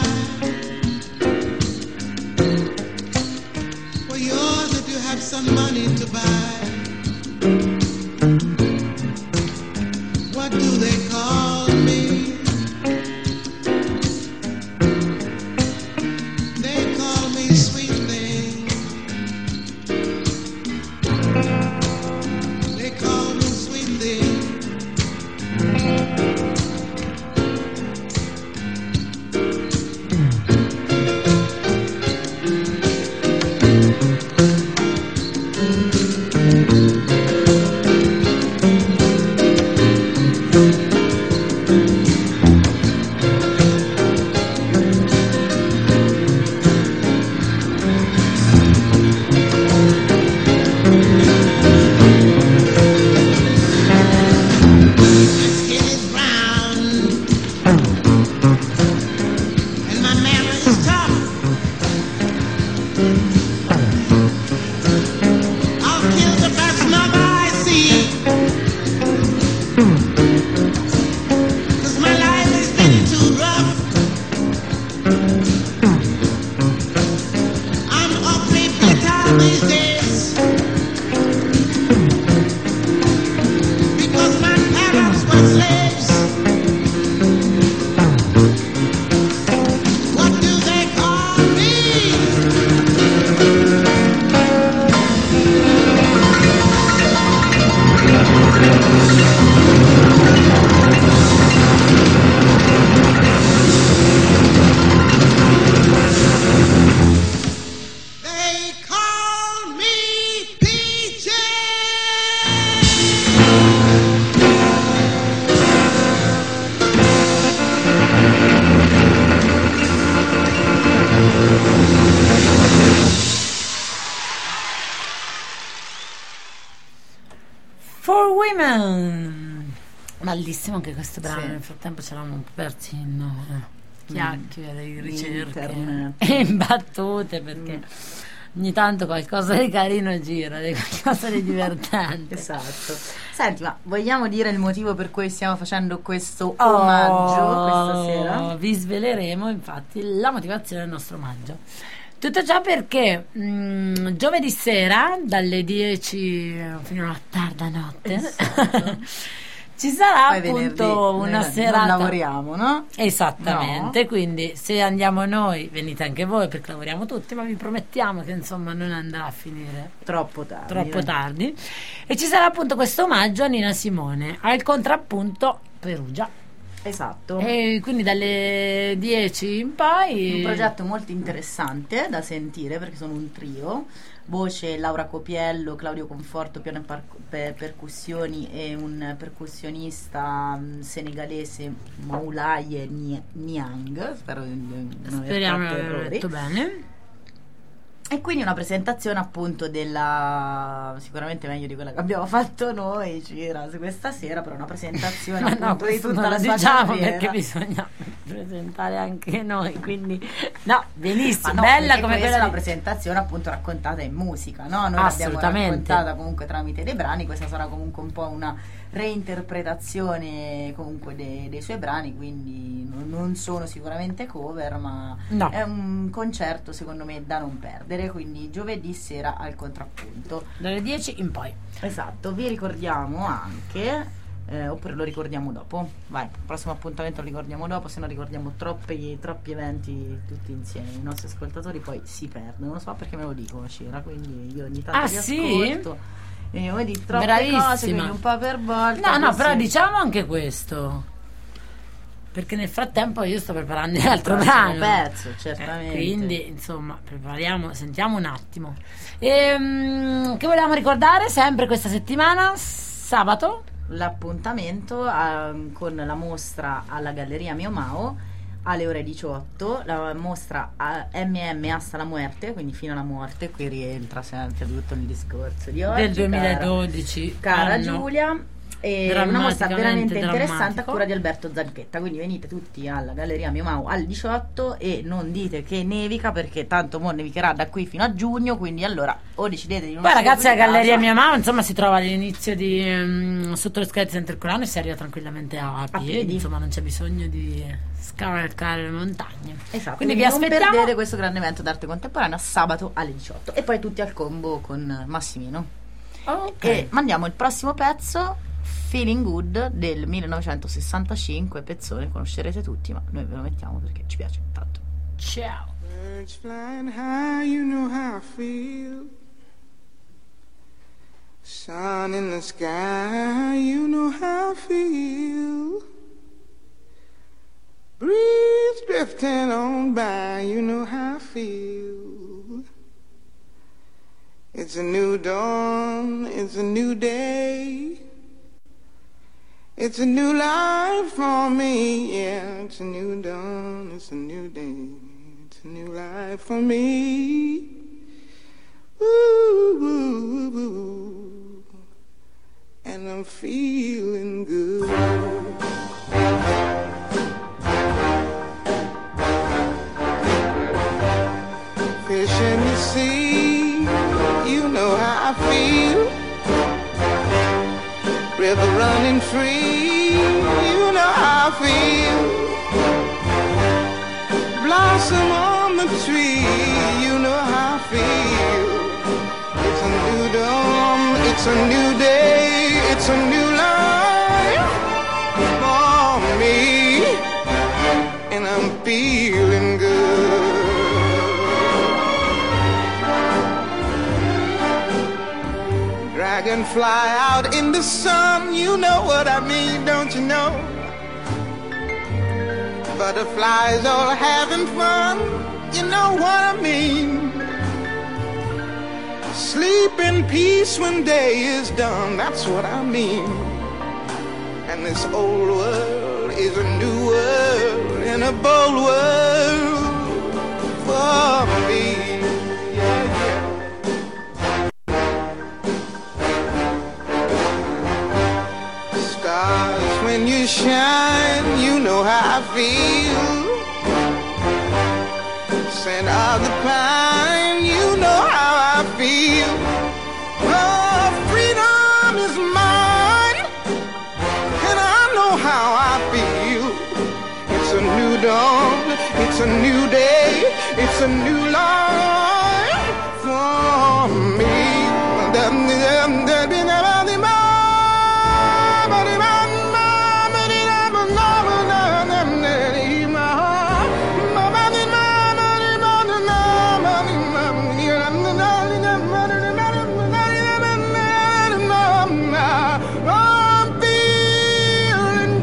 [SPEAKER 6] Well, yours if you have some money to buy. What do they call me? They call me sweet thing. They call me sweet thing. Skin is brown and my manner is tough. I'll kill the best lover I see, 'cause my life has been too rough. I'm awfully bitter these days, because my parents were slaves. What do they call me? They call me PJ.
[SPEAKER 2] For Women. Bellissimo anche questo brano.
[SPEAKER 3] Sì.
[SPEAKER 2] Nel frattempo ci eravamo un po' persi in chiacchiere, in ricerche
[SPEAKER 3] Internet.
[SPEAKER 2] e in battute, perché ogni tanto qualcosa di carino gira, di qualcosa di divertente.
[SPEAKER 3] Esatto. Senti, ma vogliamo dire il motivo per cui stiamo facendo questo omaggio questa sera?
[SPEAKER 2] Vi sveleremo infatti la motivazione del nostro omaggio. Tutto ciò perché giovedì sera dalle 10 fino alla tarda notte
[SPEAKER 3] Esatto.
[SPEAKER 2] ci sarà
[SPEAKER 3] Poi
[SPEAKER 2] appunto
[SPEAKER 3] venerdì
[SPEAKER 2] una
[SPEAKER 3] noi
[SPEAKER 2] serata.
[SPEAKER 3] non lavoriamo, no?
[SPEAKER 2] Esattamente,
[SPEAKER 3] No.
[SPEAKER 2] quindi se andiamo noi venite anche voi, perché lavoriamo tutti, ma vi promettiamo che insomma non andrà a finire
[SPEAKER 3] Troppo tardi.
[SPEAKER 2] troppo tardi. E ci sarà appunto questo omaggio a Nina Simone al contrappunto Perugia.
[SPEAKER 3] Esatto.
[SPEAKER 2] E quindi dalle 10 in poi
[SPEAKER 3] Un progetto molto interessante da sentire, perché sono un trio: voce Laura Copiello, Claudio Conforto, piano e percussioni, e un percussionista senegalese, Moulaye Niang. Spero di non aver
[SPEAKER 2] speriamo di
[SPEAKER 3] fatto
[SPEAKER 2] aver
[SPEAKER 3] errori.
[SPEAKER 2] detto bene.
[SPEAKER 3] E quindi una presentazione appunto della, sicuramente meglio di quella che abbiamo fatto noi, Cira, questa sera, però una presentazione
[SPEAKER 2] Ma
[SPEAKER 3] appunto
[SPEAKER 2] no,
[SPEAKER 3] di
[SPEAKER 2] questo
[SPEAKER 3] tutta
[SPEAKER 2] non
[SPEAKER 3] la
[SPEAKER 2] lo
[SPEAKER 3] sua
[SPEAKER 2] diciamo
[SPEAKER 3] carriera.
[SPEAKER 2] perché bisogna presentare anche noi, quindi no, benissimo,
[SPEAKER 3] Ma no,
[SPEAKER 2] bella
[SPEAKER 3] perché
[SPEAKER 2] come
[SPEAKER 3] questa è
[SPEAKER 2] quella
[SPEAKER 3] una
[SPEAKER 2] di...
[SPEAKER 3] presentazione appunto raccontata in musica, no? Noi l'abbiamo
[SPEAKER 2] Assolutamente.
[SPEAKER 3] raccontata comunque tramite dei brani, questa sarà comunque un po' una reinterpretazione comunque dei suoi brani, quindi non sono sicuramente cover, ma
[SPEAKER 2] No.
[SPEAKER 3] è un concerto secondo me da non perdere, quindi giovedì sera al contrappunto.
[SPEAKER 2] dalle 10 in poi.
[SPEAKER 3] Esatto, vi ricordiamo anche oppure lo ricordiamo dopo? Vai, prossimo appuntamento lo ricordiamo dopo, se no ricordiamo troppi eventi tutti insieme. I nostri ascoltatori poi si perdono, non so perché me lo dicono, Cira, quindi io ogni tanto vi ascolto e voi dite troppe
[SPEAKER 2] Bravissima.
[SPEAKER 3] cose, quindi un po' per volta.
[SPEAKER 2] No, però
[SPEAKER 3] così.
[SPEAKER 2] diciamo anche questo, perché nel frattempo io sto preparando l'altro
[SPEAKER 3] Prossimo
[SPEAKER 2] brano,
[SPEAKER 3] pezzo, certamente.
[SPEAKER 2] quindi insomma sentiamo un attimo. Che volevamo ricordare sempre questa settimana, sabato?
[SPEAKER 3] L'appuntamento con la mostra alla Galleria Mio Mao alle ore 18, la mostra Hasta la Muerte, quindi fino alla morte. Qui rientra sempre tutto il discorso di oggi
[SPEAKER 2] Del 2012,
[SPEAKER 3] cara
[SPEAKER 2] anno
[SPEAKER 3] Giulia, e una mostra veramente
[SPEAKER 2] drammaticamente
[SPEAKER 3] interessante a
[SPEAKER 2] drammatico.
[SPEAKER 3] cura di Alberto Zanchetta, quindi venite tutti alla Galleria Mio Mao alle 18 e non dite che nevica, perché tanto mo nevicherà da qui fino a giugno, quindi allora o decidete di non
[SPEAKER 2] Poi
[SPEAKER 3] uscire
[SPEAKER 2] ragazzi, la
[SPEAKER 3] più di
[SPEAKER 2] Galleria
[SPEAKER 3] casa.
[SPEAKER 2] Mia Mamma insomma si trova all'inizio di sotto le scale di Sant'Ercolano e si arriva tranquillamente a piedi, insomma non c'è bisogno di scavalcare le montagne.
[SPEAKER 3] Esatto,
[SPEAKER 2] quindi vi
[SPEAKER 3] non
[SPEAKER 2] aspettiamo.
[SPEAKER 3] perdete questo grande evento d'arte contemporanea sabato alle 18 e poi tutti al combo con Massimino.
[SPEAKER 2] Ok.
[SPEAKER 3] E mandiamo il prossimo pezzo, Feeling Good del 1965, pezzone, conoscerete tutti, ma noi ve lo mettiamo perché ci piace tanto.
[SPEAKER 2] Ciao.
[SPEAKER 6] Birds flying high, you know how I feel. Sun in the sky, you know how I feel. Breeze drifting on by, you know how I feel. It's a new dawn, it's a new day. It's a new life for me, yeah. It's a new dawn, it's a new day. It's a new life for me. Ooh, ooh, ooh, ooh. And I'm feeling good. Fish in the sea, you know how I feel. River running free, you know how I feel. Blossom on the tree, you know how I feel. It's a new dawn, it's a new day, it's a new life for me, and I'm feeling good. Dragonfly out in the sun, you know what I mean, don't you know? Butterflies all having fun, you know what I mean. Sleep in peace when day is done, that's what I mean. And this old world is a new world, and a bold world for me. Yeah, yeah. Stars, when you shine, you know how I feel. Scent of the pine, you know how I feel. Oh, freedom is mine, and I know how I feel. It's a new dawn, it's a new day, it's a new life for me. I'm feeling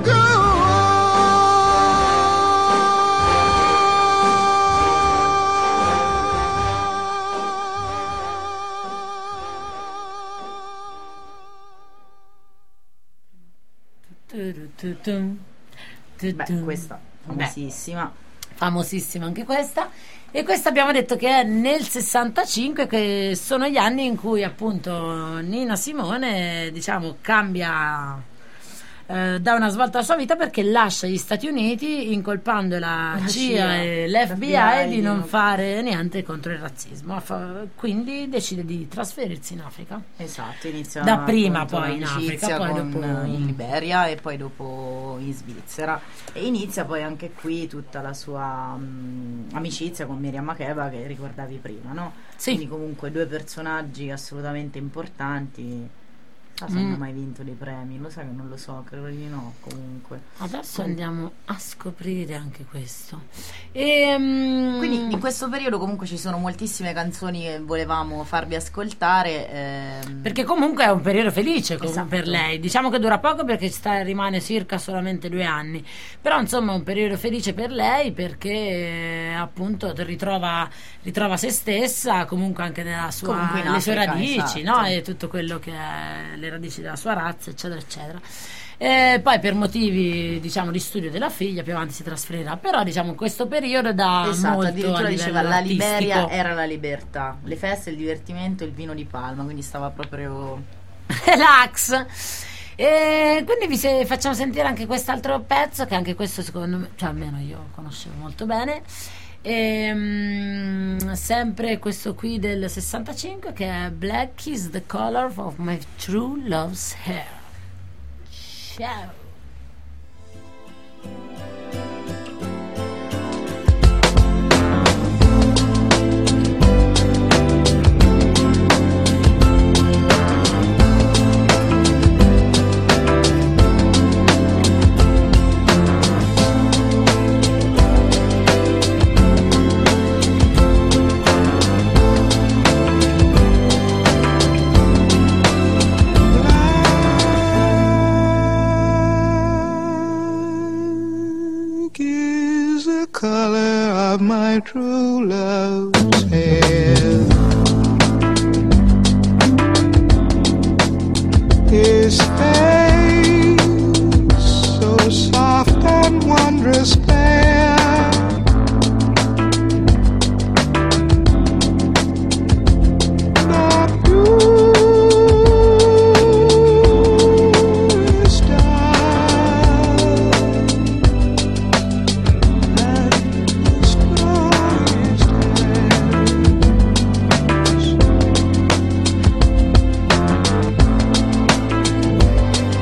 [SPEAKER 3] Beh, questa famosissima.
[SPEAKER 2] Famosissima anche questa. E questa abbiamo detto che è nel 65, che sono gli anni in cui appunto Nina Simone, diciamo, cambia, dà una svolta alla sua vita, perché lascia gli Stati Uniti incolpando la CIA e l'FBI di non fare niente contro il razzismo. Quindi decide di trasferirsi in Africa.
[SPEAKER 3] Esatto, inizia
[SPEAKER 2] Dapprima
[SPEAKER 3] appunto
[SPEAKER 2] poi in
[SPEAKER 3] l'amicizia
[SPEAKER 2] Africa, poi
[SPEAKER 3] con,
[SPEAKER 2] dopo
[SPEAKER 3] in Liberia e poi dopo in Svizzera, e inizia poi anche qui tutta la sua amicizia con Miriam Makeba, che ricordavi prima, no?
[SPEAKER 2] Sì.
[SPEAKER 3] Quindi comunque due personaggi assolutamente importanti. so se hanno mai vinto dei premi, lo sai che non lo so, credo di no comunque.
[SPEAKER 2] Adesso andiamo a scoprire anche questo.
[SPEAKER 3] Quindi in questo periodo comunque ci sono moltissime canzoni che volevamo farvi ascoltare.
[SPEAKER 2] Perché comunque è un periodo felice
[SPEAKER 3] Esatto.
[SPEAKER 2] per lei. Diciamo che dura poco perché rimane circa solamente 2 anni. Però insomma è un periodo felice per lei perché appunto ritrova se stessa, comunque anche nella
[SPEAKER 3] Comunque in
[SPEAKER 2] le sue
[SPEAKER 3] Africa,
[SPEAKER 2] radici,
[SPEAKER 3] esatto.
[SPEAKER 2] no? E tutto quello che è le radici della sua razza, eccetera, eccetera. Poi per motivi diciamo di studio della figlia più avanti si trasferirà, però diciamo in questo periodo dà
[SPEAKER 3] Esatto,
[SPEAKER 2] molto a
[SPEAKER 3] addirittura
[SPEAKER 2] livello
[SPEAKER 3] diceva la Liberia
[SPEAKER 2] artistico.
[SPEAKER 3] era la libertà, le feste, il divertimento, il vino di Palma, quindi stava proprio...
[SPEAKER 2] Relax. E quindi facciamo sentire anche quest'altro pezzo che anche questo secondo me, cioè almeno io conoscevo molto bene. Sempre questo qui del 65 che è Black is the color of my true love's hair. Ciao.
[SPEAKER 5] Black is the color of my true love's hair. His face so soft and wondrous fair. The purest eyes and the strongest hands.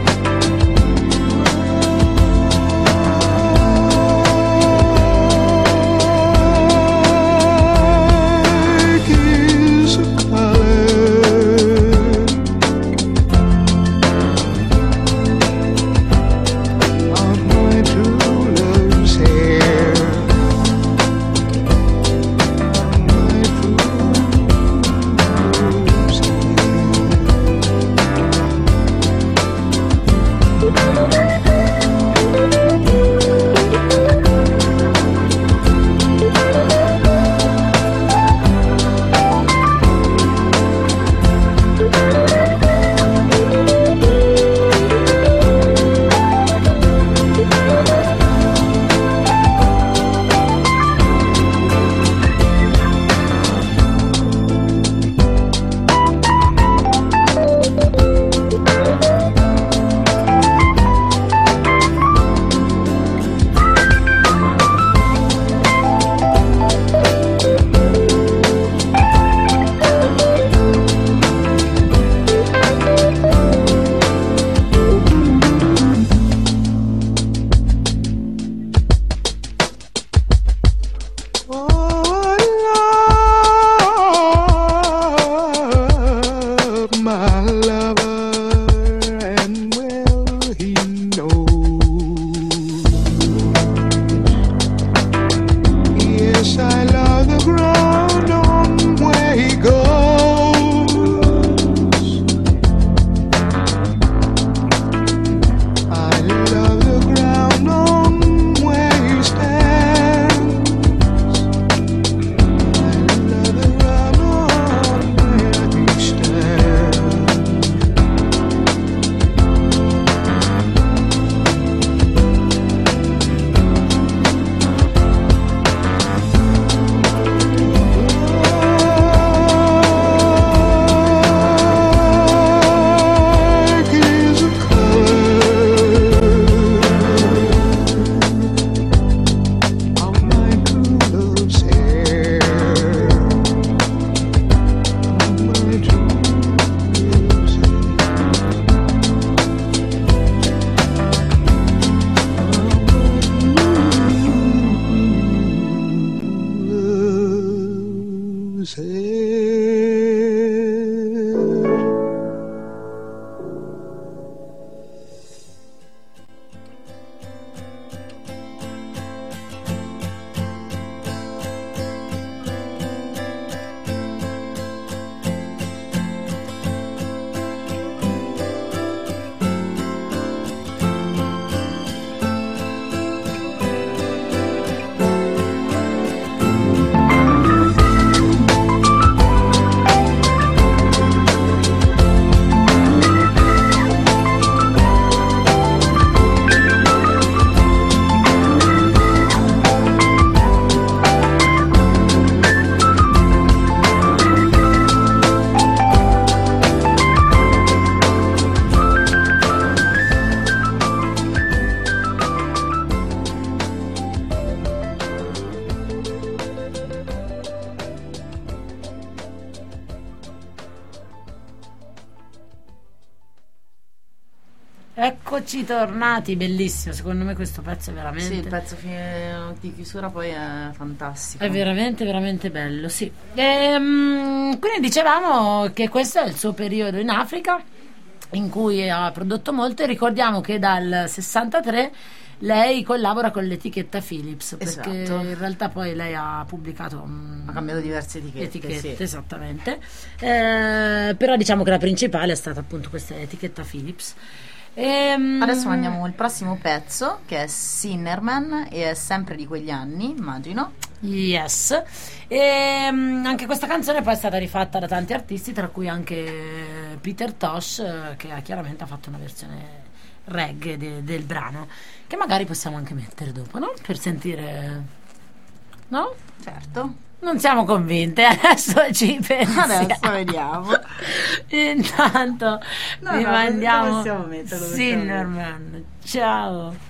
[SPEAKER 2] Eccoci tornati, bellissimo, secondo me questo pezzo è veramente...
[SPEAKER 3] Sì, il pezzo di chiusura poi è fantastico.
[SPEAKER 2] È veramente, veramente bello, sì. Quindi dicevamo che questo è il suo periodo in Africa, in cui ha prodotto molto, e ricordiamo che dal 63 lei collabora con l'etichetta Philips, perché in realtà poi lei ha pubblicato
[SPEAKER 3] ha cambiato diverse etichette, sì.
[SPEAKER 2] Esattamente, però diciamo che la principale è stata appunto questa etichetta Philips.
[SPEAKER 3] Adesso andiamo il prossimo pezzo, che è Sinnerman, e è sempre di quegli anni, immagino.
[SPEAKER 2] Yes. Anche questa canzone poi è stata rifatta da tanti artisti, tra cui anche Peter Tosh, che chiaramente ha fatto una versione reggae del brano, che magari possiamo anche mettere dopo, no? Per sentire, no?
[SPEAKER 3] Certo.
[SPEAKER 2] Non siamo convinte, adesso ci pensiamo.
[SPEAKER 3] Adesso vediamo.
[SPEAKER 2] Intanto vi mandiamo
[SPEAKER 3] possiamo metterlo,
[SPEAKER 2] Sinnerman. Ciao.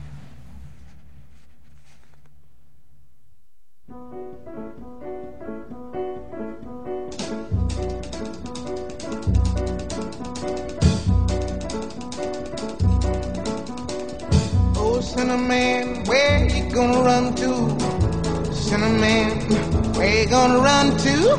[SPEAKER 6] Oh, Sinnerman, where you gonna run to? Sinnerman, where you gonna run to?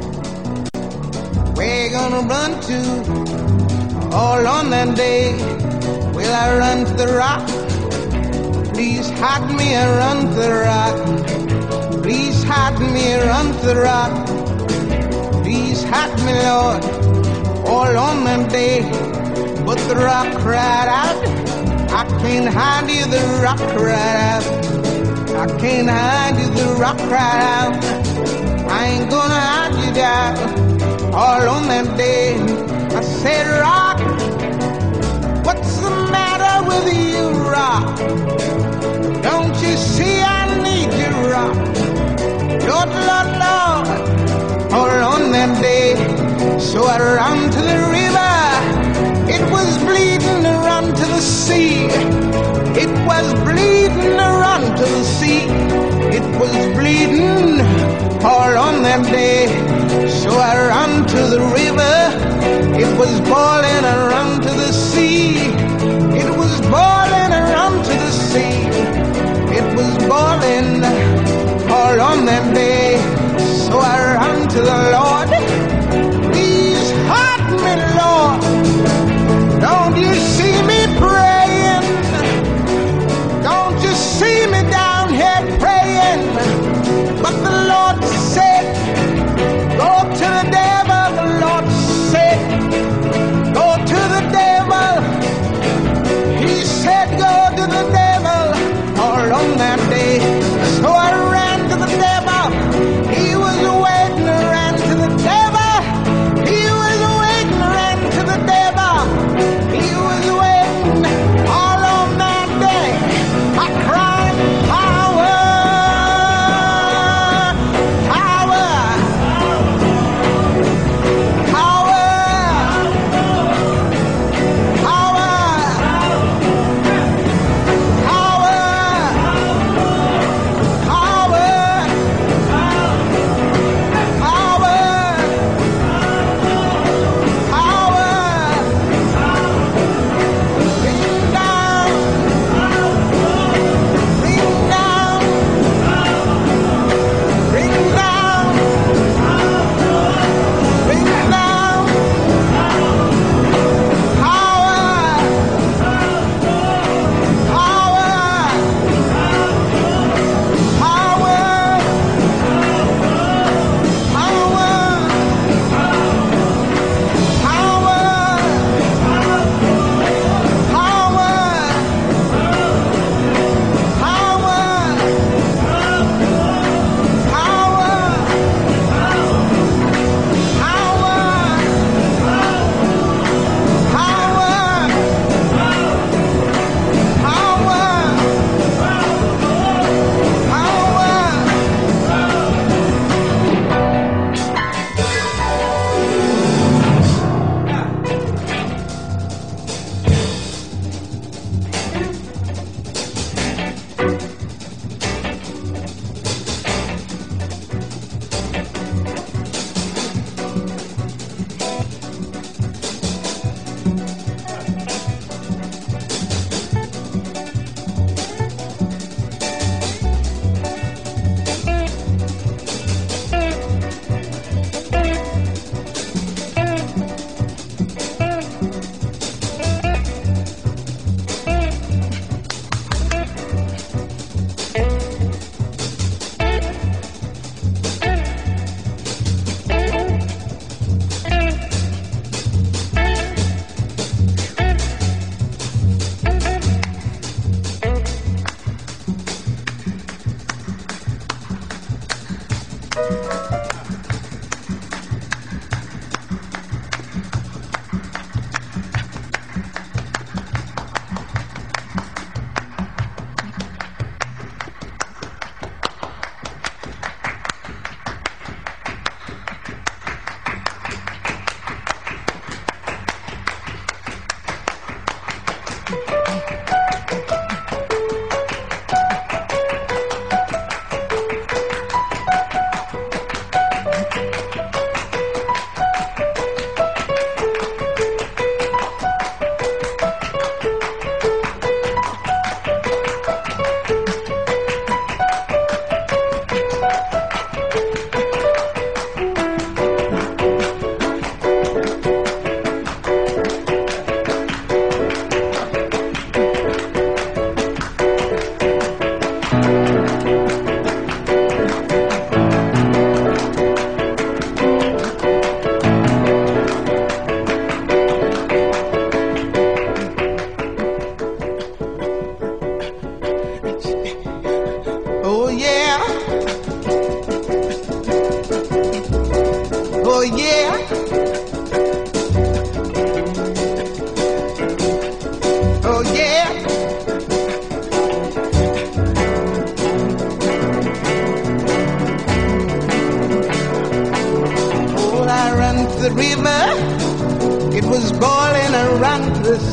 [SPEAKER 6] Where you gonna run to? All on that day, will I run to the rock? Please hide me and run to the rock. Please hide me and run to the rock. Please hide me, Lord, all on that day. But the rock cried out, I can't hide you, the rock cried out. I can't hide you, the rock cried out. I ain't gonna hide you down. All on that day, I said, rock, what's the matter with you, rock? Don't you see I need you, rock? Lord, Lord, Lord, all on that day. So I ran to the river, it was bleeding to run to the sea. It was bleeding to run to the sea. It was bleeding all on that day. So I ran to the river. It was boiling, I ran to the sea. It was boiling, I ran to the sea. It was boiling all on that day. So I ran to the Lord. Please hide me, Lord. Don't you see me praying? Don't you see me down here praying? But the Lord said, go to the devil. The Lord said, go to the devil. He said, go to the devil. All on that day. So I ran to the devil. He was waiting, I ran to the devil. He was waiting, I ran to the devil. He was waiting all on that day. I cried, power, power.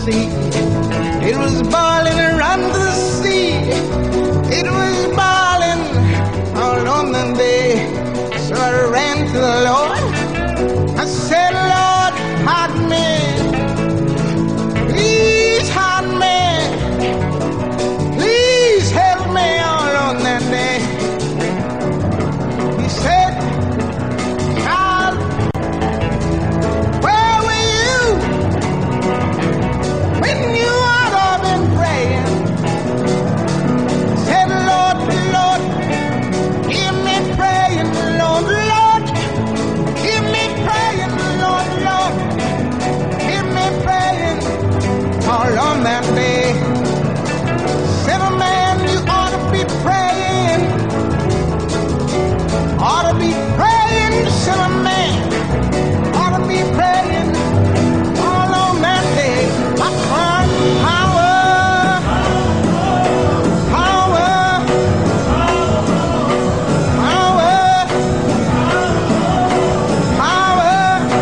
[SPEAKER 6] sea. It was boiling around the sea. It was boiling all on the day. So I ran to the Lord. I said, Lord, hide me. Please hide me. Please help me all on that day. He said, child, where were you when you ought to have been praying? Said, Lord, Lord, hear me praying, Lord, Lord, hear me praying, Lord, Lord, hear me praying all on that day. Said, a man, you ought to be praying, ought to be praying, said a man, ought to be praying all on that day. I cried, power, power, power, power,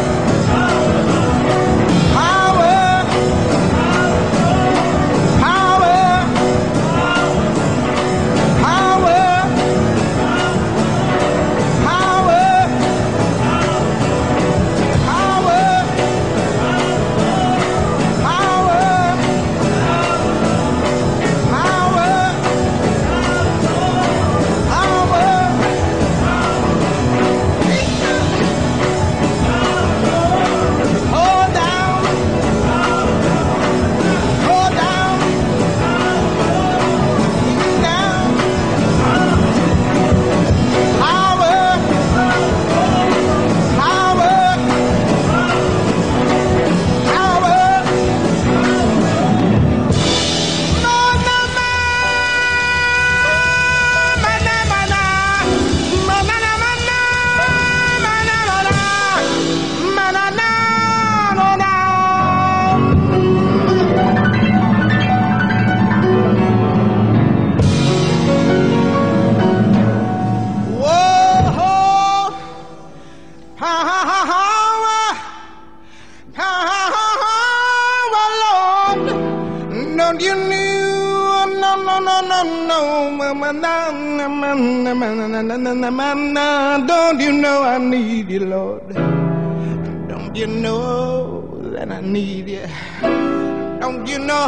[SPEAKER 6] Don't you know I need you, Lord? Don't you know that I need you? Don't you know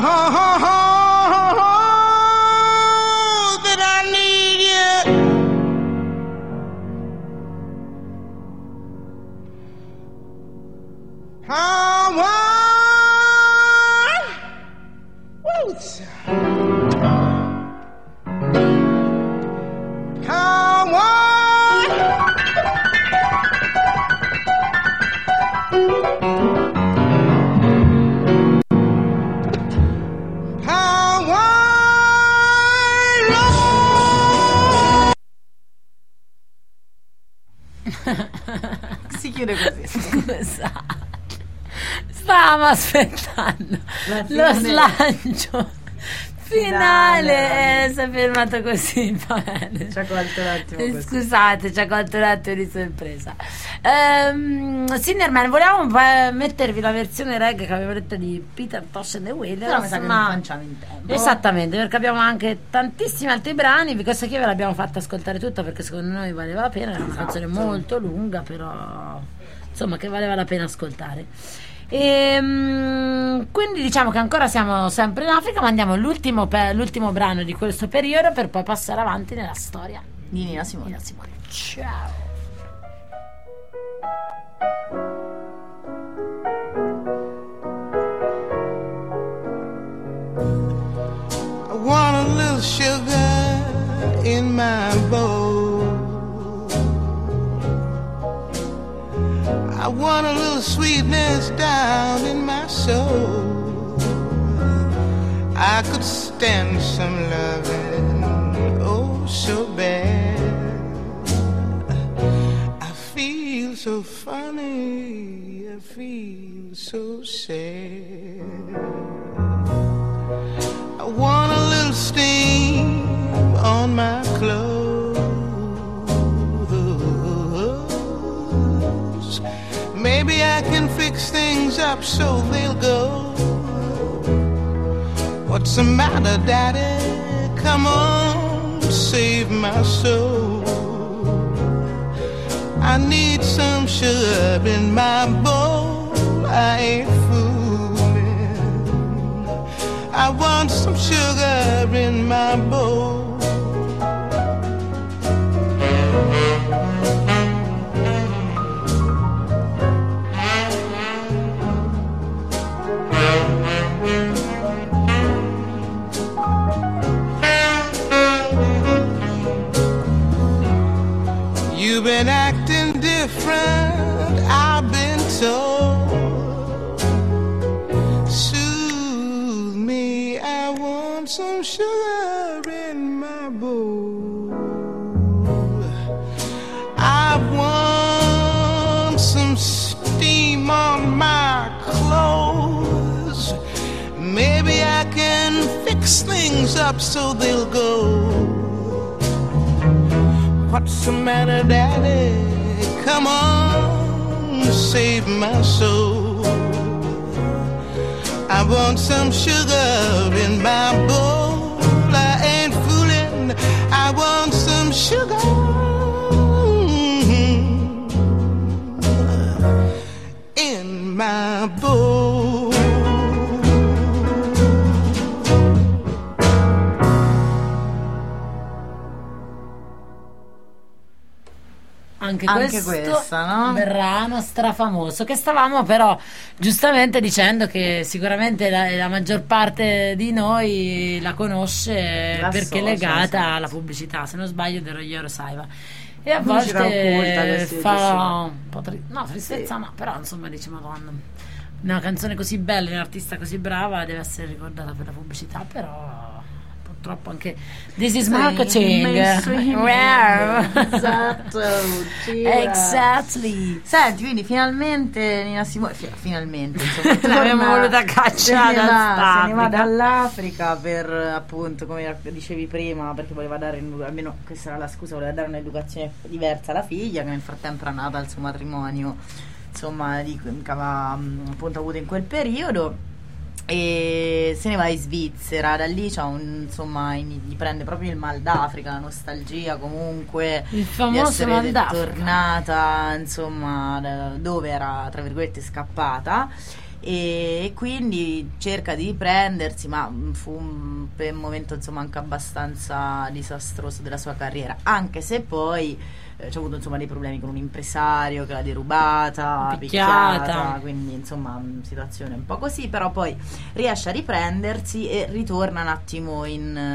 [SPEAKER 6] that I need you?
[SPEAKER 3] Si chiude così.
[SPEAKER 2] Scusa, stavamo aspettando lo slancio finale, si è fermato così, va bene.
[SPEAKER 3] Ci ha colto un attimo così.
[SPEAKER 2] Scusate, ci ha colto un attimo di sorpresa. Sinnerman, volevamo mettervi la versione reggae che avevo detto di Peter Tosh and the Wailers,
[SPEAKER 3] però mi sa che non facciamo in tempo.
[SPEAKER 2] Esattamente, perché abbiamo anche tantissimi altri brani. Questa qui ve l'abbiamo fatta ascoltare tutta perché secondo noi valeva la pena. Era una canzone molto lunga, però insomma che valeva la pena ascoltare. Quindi diciamo che ancora siamo sempre in Africa, ma andiamo l'ultimo brano di questo periodo per poi passare avanti nella storia
[SPEAKER 3] di Nina Simone.
[SPEAKER 2] Nina Simone. Ciao.
[SPEAKER 6] I want a little sugar in my bowl. I want a little sweetness down in my soul. I could stand some loving, oh so bad. I feel so funny, I feel so sad. I want a little steam on my clothes. Maybe I can fix things up so they'll go What's the matter, Daddy? Come on, save my soul. I need some sugar in my bowl. I ain't fooling. I want some sugar in my bowl. You've been acting different, I've been told. Soothe me, I want some sugar in my bowl. I want some steam on my clothes. Maybe I can fix things up so they'll go. What's the matter, Daddy? Come on, save my soul. I want some sugar in my bowl. I ain't fooling. I want some sugar in my bowl.
[SPEAKER 2] Anche
[SPEAKER 3] questa, no?
[SPEAKER 2] Brano strafamoso che stavamo però giustamente dicendo che sicuramente la maggior parte di noi la conosce
[SPEAKER 3] La
[SPEAKER 2] perché è
[SPEAKER 3] social,
[SPEAKER 2] legata
[SPEAKER 3] sì.
[SPEAKER 2] alla pubblicità, se non sbaglio, dello Yoro Saiba, e a
[SPEAKER 3] Pubblicità occulta,
[SPEAKER 2] volte
[SPEAKER 3] questi
[SPEAKER 2] fa
[SPEAKER 3] dici.
[SPEAKER 2] un po' no, tristezza
[SPEAKER 3] Sì.
[SPEAKER 2] no, però insomma dice madonna, una canzone così bella, un artista così brava deve essere ricordata per la pubblicità, però purtroppo anche this is marketing. Wow.
[SPEAKER 3] Esatto,
[SPEAKER 2] Exactly.
[SPEAKER 3] Senti, quindi finalmente Nina Simone, finalmente insomma,
[SPEAKER 2] L'abbiamo
[SPEAKER 3] torna-
[SPEAKER 2] voluta cacciare
[SPEAKER 3] se ne va
[SPEAKER 2] dall'Africa.
[SPEAKER 3] dall'Africa per appunto, come dicevi prima, perché voleva dare almeno questa era la scusa, voleva dare un'educazione diversa alla figlia, che nel frattempo era nata il suo matrimonio, insomma, che aveva appunto avuto in quel periodo. E se ne va in Svizzera, da lì c'ha insomma gli prende proprio il mal d'Africa, la nostalgia comunque
[SPEAKER 2] Il
[SPEAKER 3] di
[SPEAKER 2] famoso
[SPEAKER 3] essere
[SPEAKER 2] mal d'Africa.
[SPEAKER 3] tornata insomma dove era tra virgolette scappata, e quindi cerca di riprendersi, ma fu per un momento insomma anche abbastanza disastroso della sua carriera, anche se poi c'ha avuto insomma dei problemi con un impresario che l'ha derubata, picchiata, quindi insomma situazione un po' così, però poi riesce a riprendersi e ritorna un attimo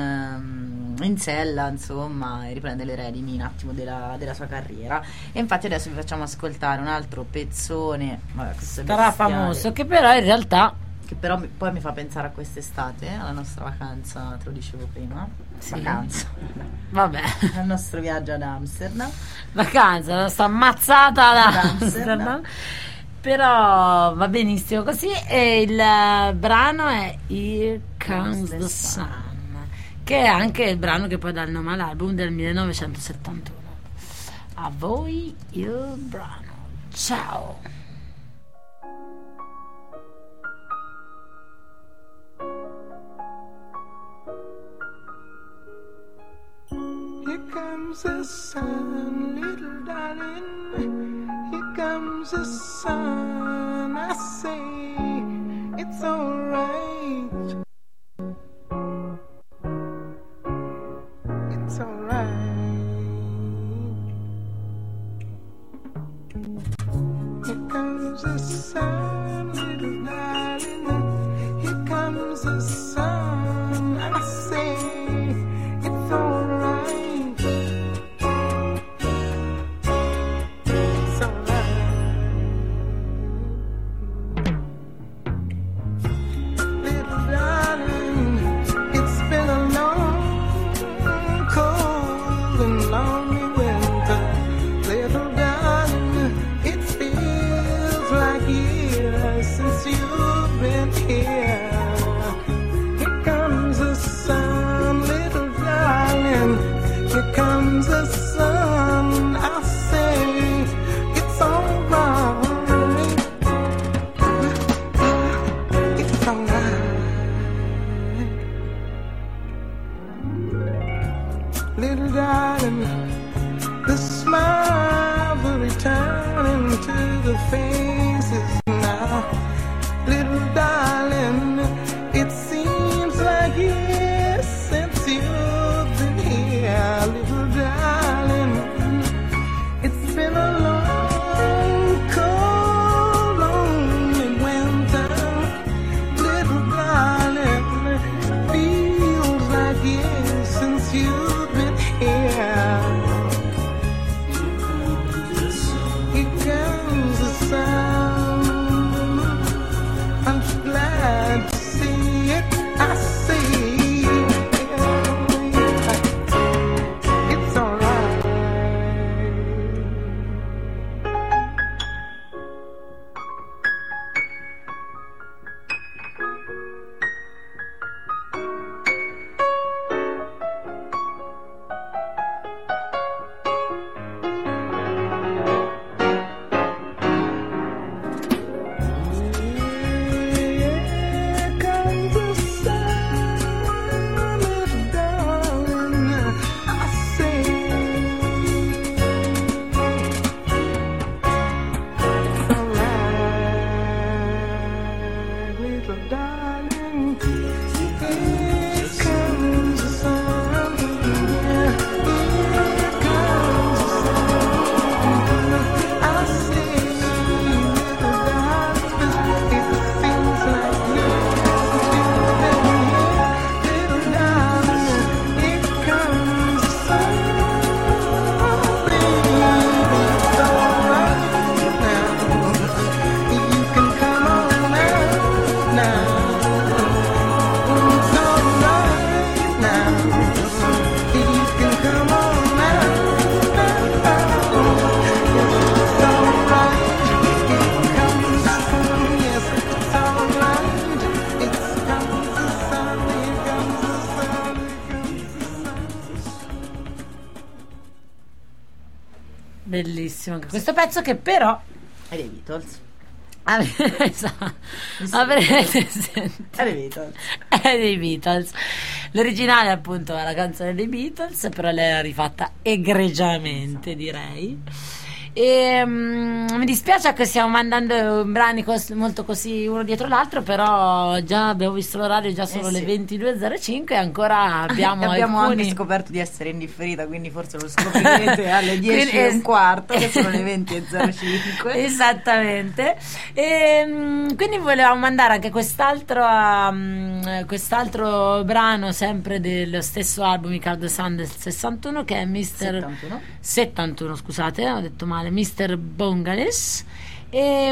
[SPEAKER 3] in sella, insomma, e riprende le redini un attimo della sua carriera. E infatti adesso vi facciamo ascoltare un altro pezzone, vabbè, questo è
[SPEAKER 2] Sarà
[SPEAKER 3] bestiale,
[SPEAKER 2] famoso, che però in realtà
[SPEAKER 3] che però poi mi fa pensare a quest'estate, alla nostra vacanza, te lo dicevo prima,
[SPEAKER 2] Sì.
[SPEAKER 3] vacanza,
[SPEAKER 2] vabbè,
[SPEAKER 3] al nostro viaggio ad Amsterdam.
[SPEAKER 2] vacanza, sta ammazzata da
[SPEAKER 3] Amsterdam.
[SPEAKER 2] Amsterdam. Però va benissimo così. E il brano è Here Comes the Sun, che è anche il brano che poi dà il nome all'album del 1971. A voi il brano, ciao.
[SPEAKER 6] Here comes the sun, little darling. Here comes the sun. I say it's alright. It's alright. Here comes the sun, little darling. Here comes the sun. I say it's alright. It's alright. Little darling, it's been a long, cold and lonely winter. Little darling, it feels like years since you've been here. Here comes the sun, little darling. Here comes the sun. I say it's alright. It's alright. little darling, the smiles are returning to the faces now. Little darling, it seems like years since you've been here. Little darling, it's been a long, cold, lonely winter. Little darling, feels like years since you've been here. Here comes the sun. I'm glad to see it. I see it's alright. Here comes the sun, little darling. I say it's alright, little darling. Here comes the sun. Here comes the sun. I say, little darling, it seems like years since you've been here. Little darling, here comes the sun. Baby, it's alright now. You can come on now. It's alright now. You can come on now. It's alright. Here comes the sun. Yes, it's alright. It comes the sun. Here comes the sun. Here comes the sun.
[SPEAKER 2] Bellissimo anche questo pezzo, che però
[SPEAKER 3] E dei Beatles.
[SPEAKER 2] esatto, avrete sentito.
[SPEAKER 3] E dei Beatles.
[SPEAKER 2] È dei Beatles. L'originale appunto è la canzone dei Beatles, però lei l'ha rifatta egregiamente, direi. E mi dispiace che stiamo mandando brani molto così uno dietro l'altro, però già abbiamo visto l'orario, già sono le
[SPEAKER 3] sì.
[SPEAKER 2] 22.05 e ancora abbiamo
[SPEAKER 3] Abbiamo
[SPEAKER 2] alcuni...
[SPEAKER 3] anche scoperto di essere indifferita, quindi forse lo scoprirete alle 10
[SPEAKER 2] Quindi
[SPEAKER 3] e un quarto, che sono le 20.05.
[SPEAKER 2] Esattamente. E quindi volevamo mandare anche quest'altro brano, sempre dello stesso album I Card Sun del 61, che è Mr. 71, scusate, ho detto male, Mr. Bongales. E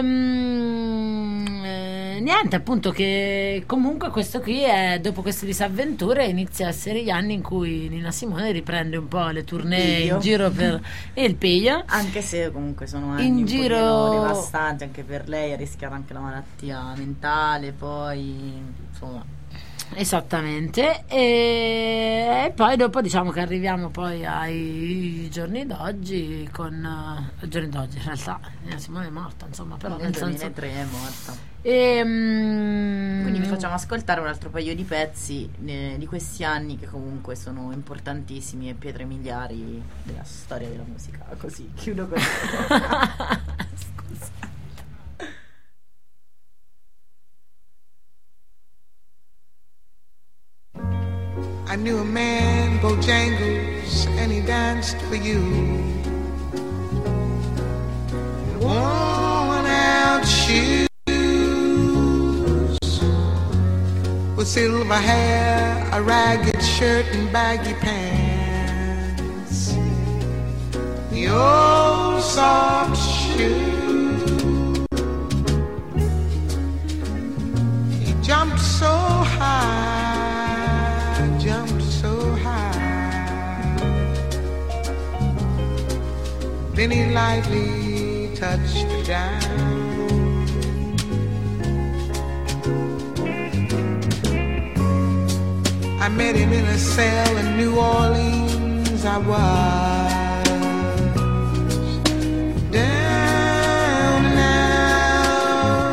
[SPEAKER 2] niente, appunto, che comunque questo qui è, dopo queste disavventure, inizia a essere gli anni in cui Nina Simone riprende un po' le tournée in giro per il piglio,
[SPEAKER 3] Anche se comunque sono anni
[SPEAKER 2] in
[SPEAKER 3] un
[SPEAKER 2] giro
[SPEAKER 3] pochino devastanti anche per lei, ha rischiato anche la malattia mentale, poi insomma.
[SPEAKER 2] esattamente. E poi dopo diciamo che arriviamo poi ai giorni d'oggi, con giorni d'oggi in realtà Nina Simone è morta, insomma, però
[SPEAKER 3] Nel
[SPEAKER 2] nel senso
[SPEAKER 3] 2003 è morta.
[SPEAKER 2] quindi
[SPEAKER 3] Vi facciamo ascoltare un altro paio di pezzi di questi anni, che comunque sono importantissimi e pietre miliari della storia della musica. Così chiudo con
[SPEAKER 2] scusa.
[SPEAKER 6] I knew a man, Bojangles, and he danced for you. Worn out shoes with silver hair, a ragged shirt and baggy pants. The old soft shoe. He jumped so high, jumped so high. Then he lightly touched the ground. I met him in a cell in New Orleans. I was down now.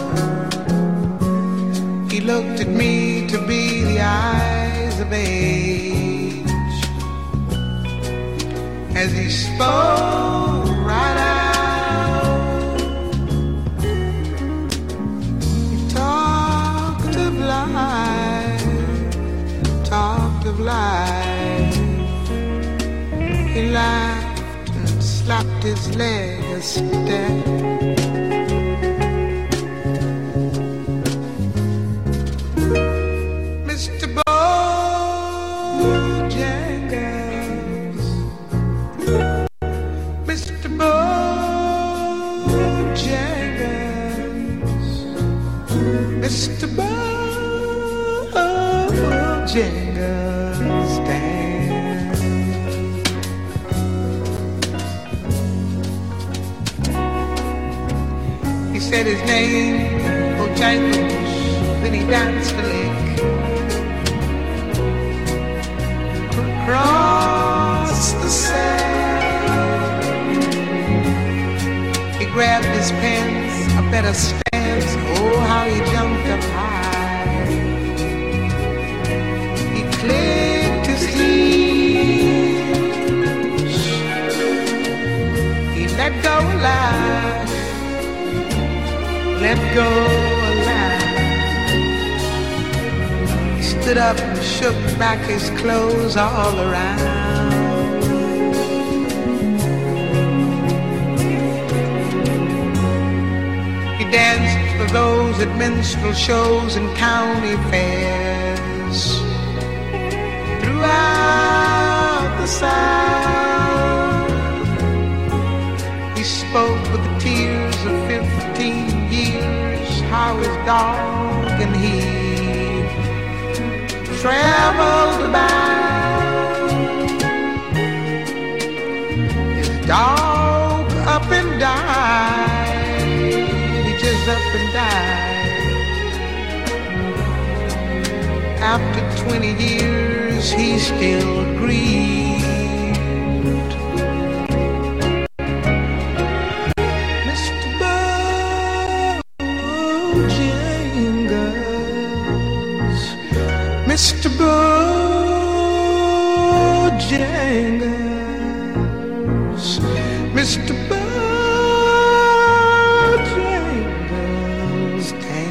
[SPEAKER 6] He looked at me to be the eyes of age. as he spoke right out. He talked of life, talked of life. He laughed and slapped his leg a step. Mr. Bojangles, Mr. Bojangles, Mr. Bojangles, stand. He said his name, Bojangles, then he danced a lick. Across the sand, he grabbed his pants, a better stance. Oh, how he jumped up high. He clicked his heels. He let go alive, let go alive. Stood up and shook back his clothes all around. He danced for those at minstrel shows and county fairs throughout the South. He spoke with the tears of 15 years, how his dog and he traveled about. His dog up and died. He just up and died. After 20 years, he still grieved. Mr. Bojangles, Mr. Bojangles, Mr. Bojangles,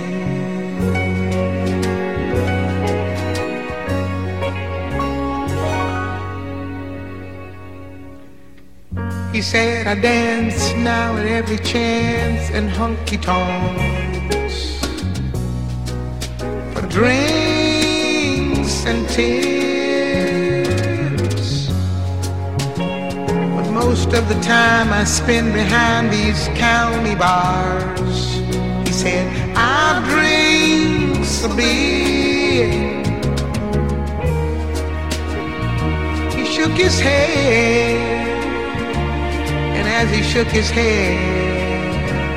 [SPEAKER 6] he said, I dance now at every chance in honky-tonks for drinks and tips, but most of the time I spend behind these county bars. He said, I drink a beer. He shook his head, and as he shook his head,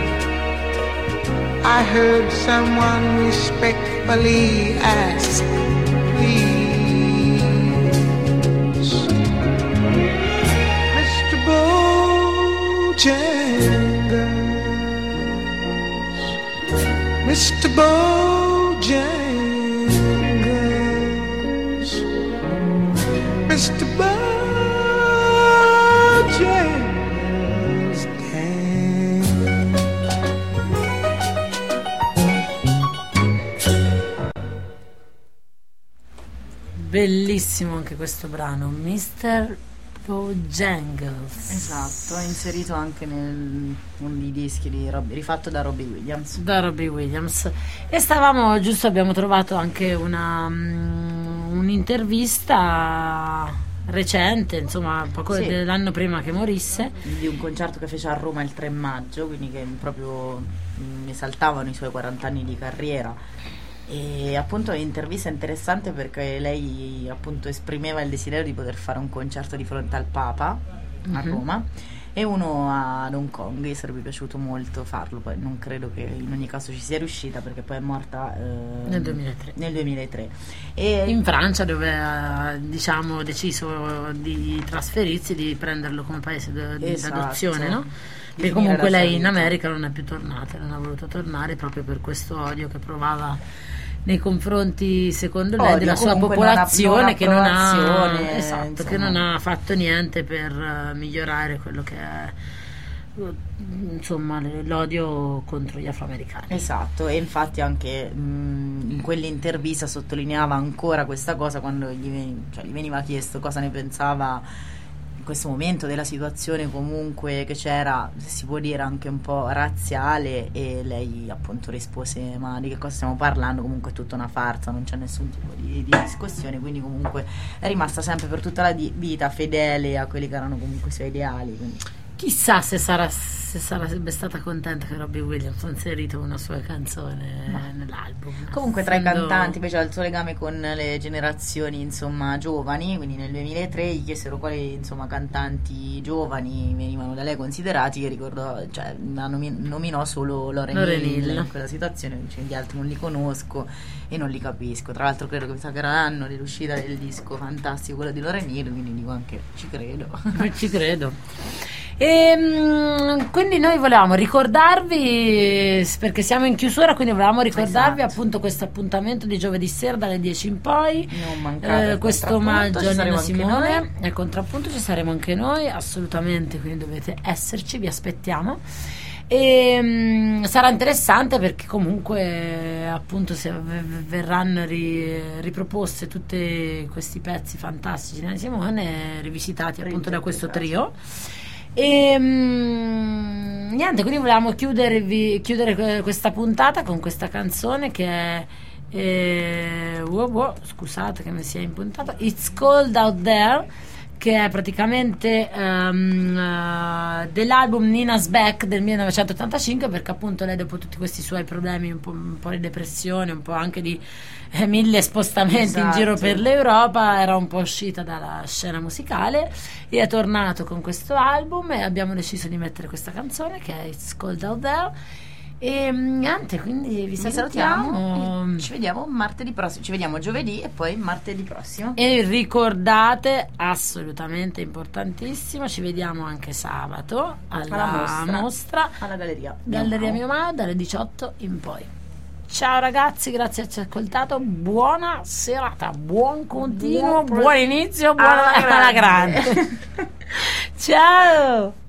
[SPEAKER 6] I heard someone respectfully ask, please, Mr. Bojangles, Mr. Bojangles, Mr. Bojangles,
[SPEAKER 2] Bellissimo anche questo brano, Mr. Bojangles.
[SPEAKER 3] Esatto, è inserito anche in uno dei dischi rifatto da Robbie Williams.
[SPEAKER 2] E stavamo, giusto, abbiamo trovato anche un'intervista recente, insomma, poco dell'anno prima che morisse,
[SPEAKER 3] di un concerto che fece a Roma il 3 maggio, quindi che proprio esaltavano i suoi 40 anni di carriera. E appunto l'intervista è interessante perché lei appunto esprimeva il desiderio di poter fare un concerto di fronte al Papa a Roma e uno ad Hong Kong. Gli sarebbe piaciuto molto farlo, poi non credo che in ogni caso ci sia riuscita perché poi è morta
[SPEAKER 2] nel 2003 e in Francia, dove ha deciso di trasferirsi, di prenderlo come paese d'adozione, no? Perché comunque lei in America non è più tornata, non ha voluto tornare proprio per questo odio che provava nei confronti, secondo lei,
[SPEAKER 3] Odio,
[SPEAKER 2] della sua
[SPEAKER 3] comunque
[SPEAKER 2] popolazione
[SPEAKER 3] non
[SPEAKER 2] che non ha,
[SPEAKER 3] approvazione,
[SPEAKER 2] esatto,
[SPEAKER 3] insomma.
[SPEAKER 2] che non ha fatto niente per migliorare quello che è, insomma, l'odio contro gli afroamericani.
[SPEAKER 3] Esatto, e infatti anche in quell'intervista sottolineava ancora questa cosa quando gli veniva chiesto cosa ne pensava in questo momento della situazione comunque che c'era, se si può dire anche un po' razziale, e lei appunto rispose: ma di che cosa stiamo parlando, comunque è tutta una farsa, non c'è nessun tipo di discussione, quindi comunque è rimasta sempre per tutta la vita fedele a quelli che erano comunque i suoi ideali, quindi.
[SPEAKER 2] Chissà se sarebbe stata contenta che Robbie Williams ha inserito una sua canzone nell'album.
[SPEAKER 3] Comunque tra i
[SPEAKER 2] Essendo-
[SPEAKER 3] cantanti invece ha il suo legame con le generazioni insomma giovani, quindi nel 2003 gli chiesero quali insomma cantanti giovani venivano da lei considerati, che ricordò, cioè nominò solo Lauryn Hill in quella situazione, dice, gli altri non li conosco e non li capisco. Tra l'altro credo che era l'anno dell'uscita del disco fantastico, quello di Lauryn Hill, quindi dico anche ci credo.
[SPEAKER 2] Ci credo. Quindi noi volevamo ricordarvi, perché siamo in chiusura, quindi volevamo ricordarvi
[SPEAKER 3] Esatto.
[SPEAKER 2] appunto questo appuntamento di giovedì sera dalle 10 in poi,
[SPEAKER 3] Non mancate il
[SPEAKER 2] questo
[SPEAKER 3] contrappunto,
[SPEAKER 2] omaggio
[SPEAKER 3] ci
[SPEAKER 2] a
[SPEAKER 3] saremo
[SPEAKER 2] Nina
[SPEAKER 3] anche
[SPEAKER 2] Simone,
[SPEAKER 3] noi.
[SPEAKER 2] al contrappunto ci saremo anche noi, assolutamente, quindi dovete esserci, vi aspettiamo. E sarà interessante perché comunque appunto verranno riproposte tutti questi pezzi fantastici di Nina Simone, rivisitati appunto da questo trio. E niente, quindi volevamo chiudere questa puntata con questa canzone che è scusate che mi sia impuntata, It's Cold Out There, che è praticamente dell'album Nina's Back del 1985, perché appunto lei, dopo tutti questi suoi problemi, un po' di depressione, un po' anche di 1000 spostamenti in giro per l'Europa, era un po' uscita dalla scena musicale e è tornato con questo album, e abbiamo deciso di mettere questa canzone che è It's Cold Out There. E niente, quindi vi salutiamo.
[SPEAKER 3] Ci vediamo martedì prossimo, ci vediamo giovedì e poi martedì prossimo.
[SPEAKER 2] E ricordate, assolutamente importantissimo, ci vediamo anche sabato alla mostra
[SPEAKER 3] alla Galleria
[SPEAKER 2] Mio Mao dalle 18 in poi. Ciao ragazzi, grazie per averci ascoltato, buona serata, buon continuo, buon inizio, buona alla grande. Ciao.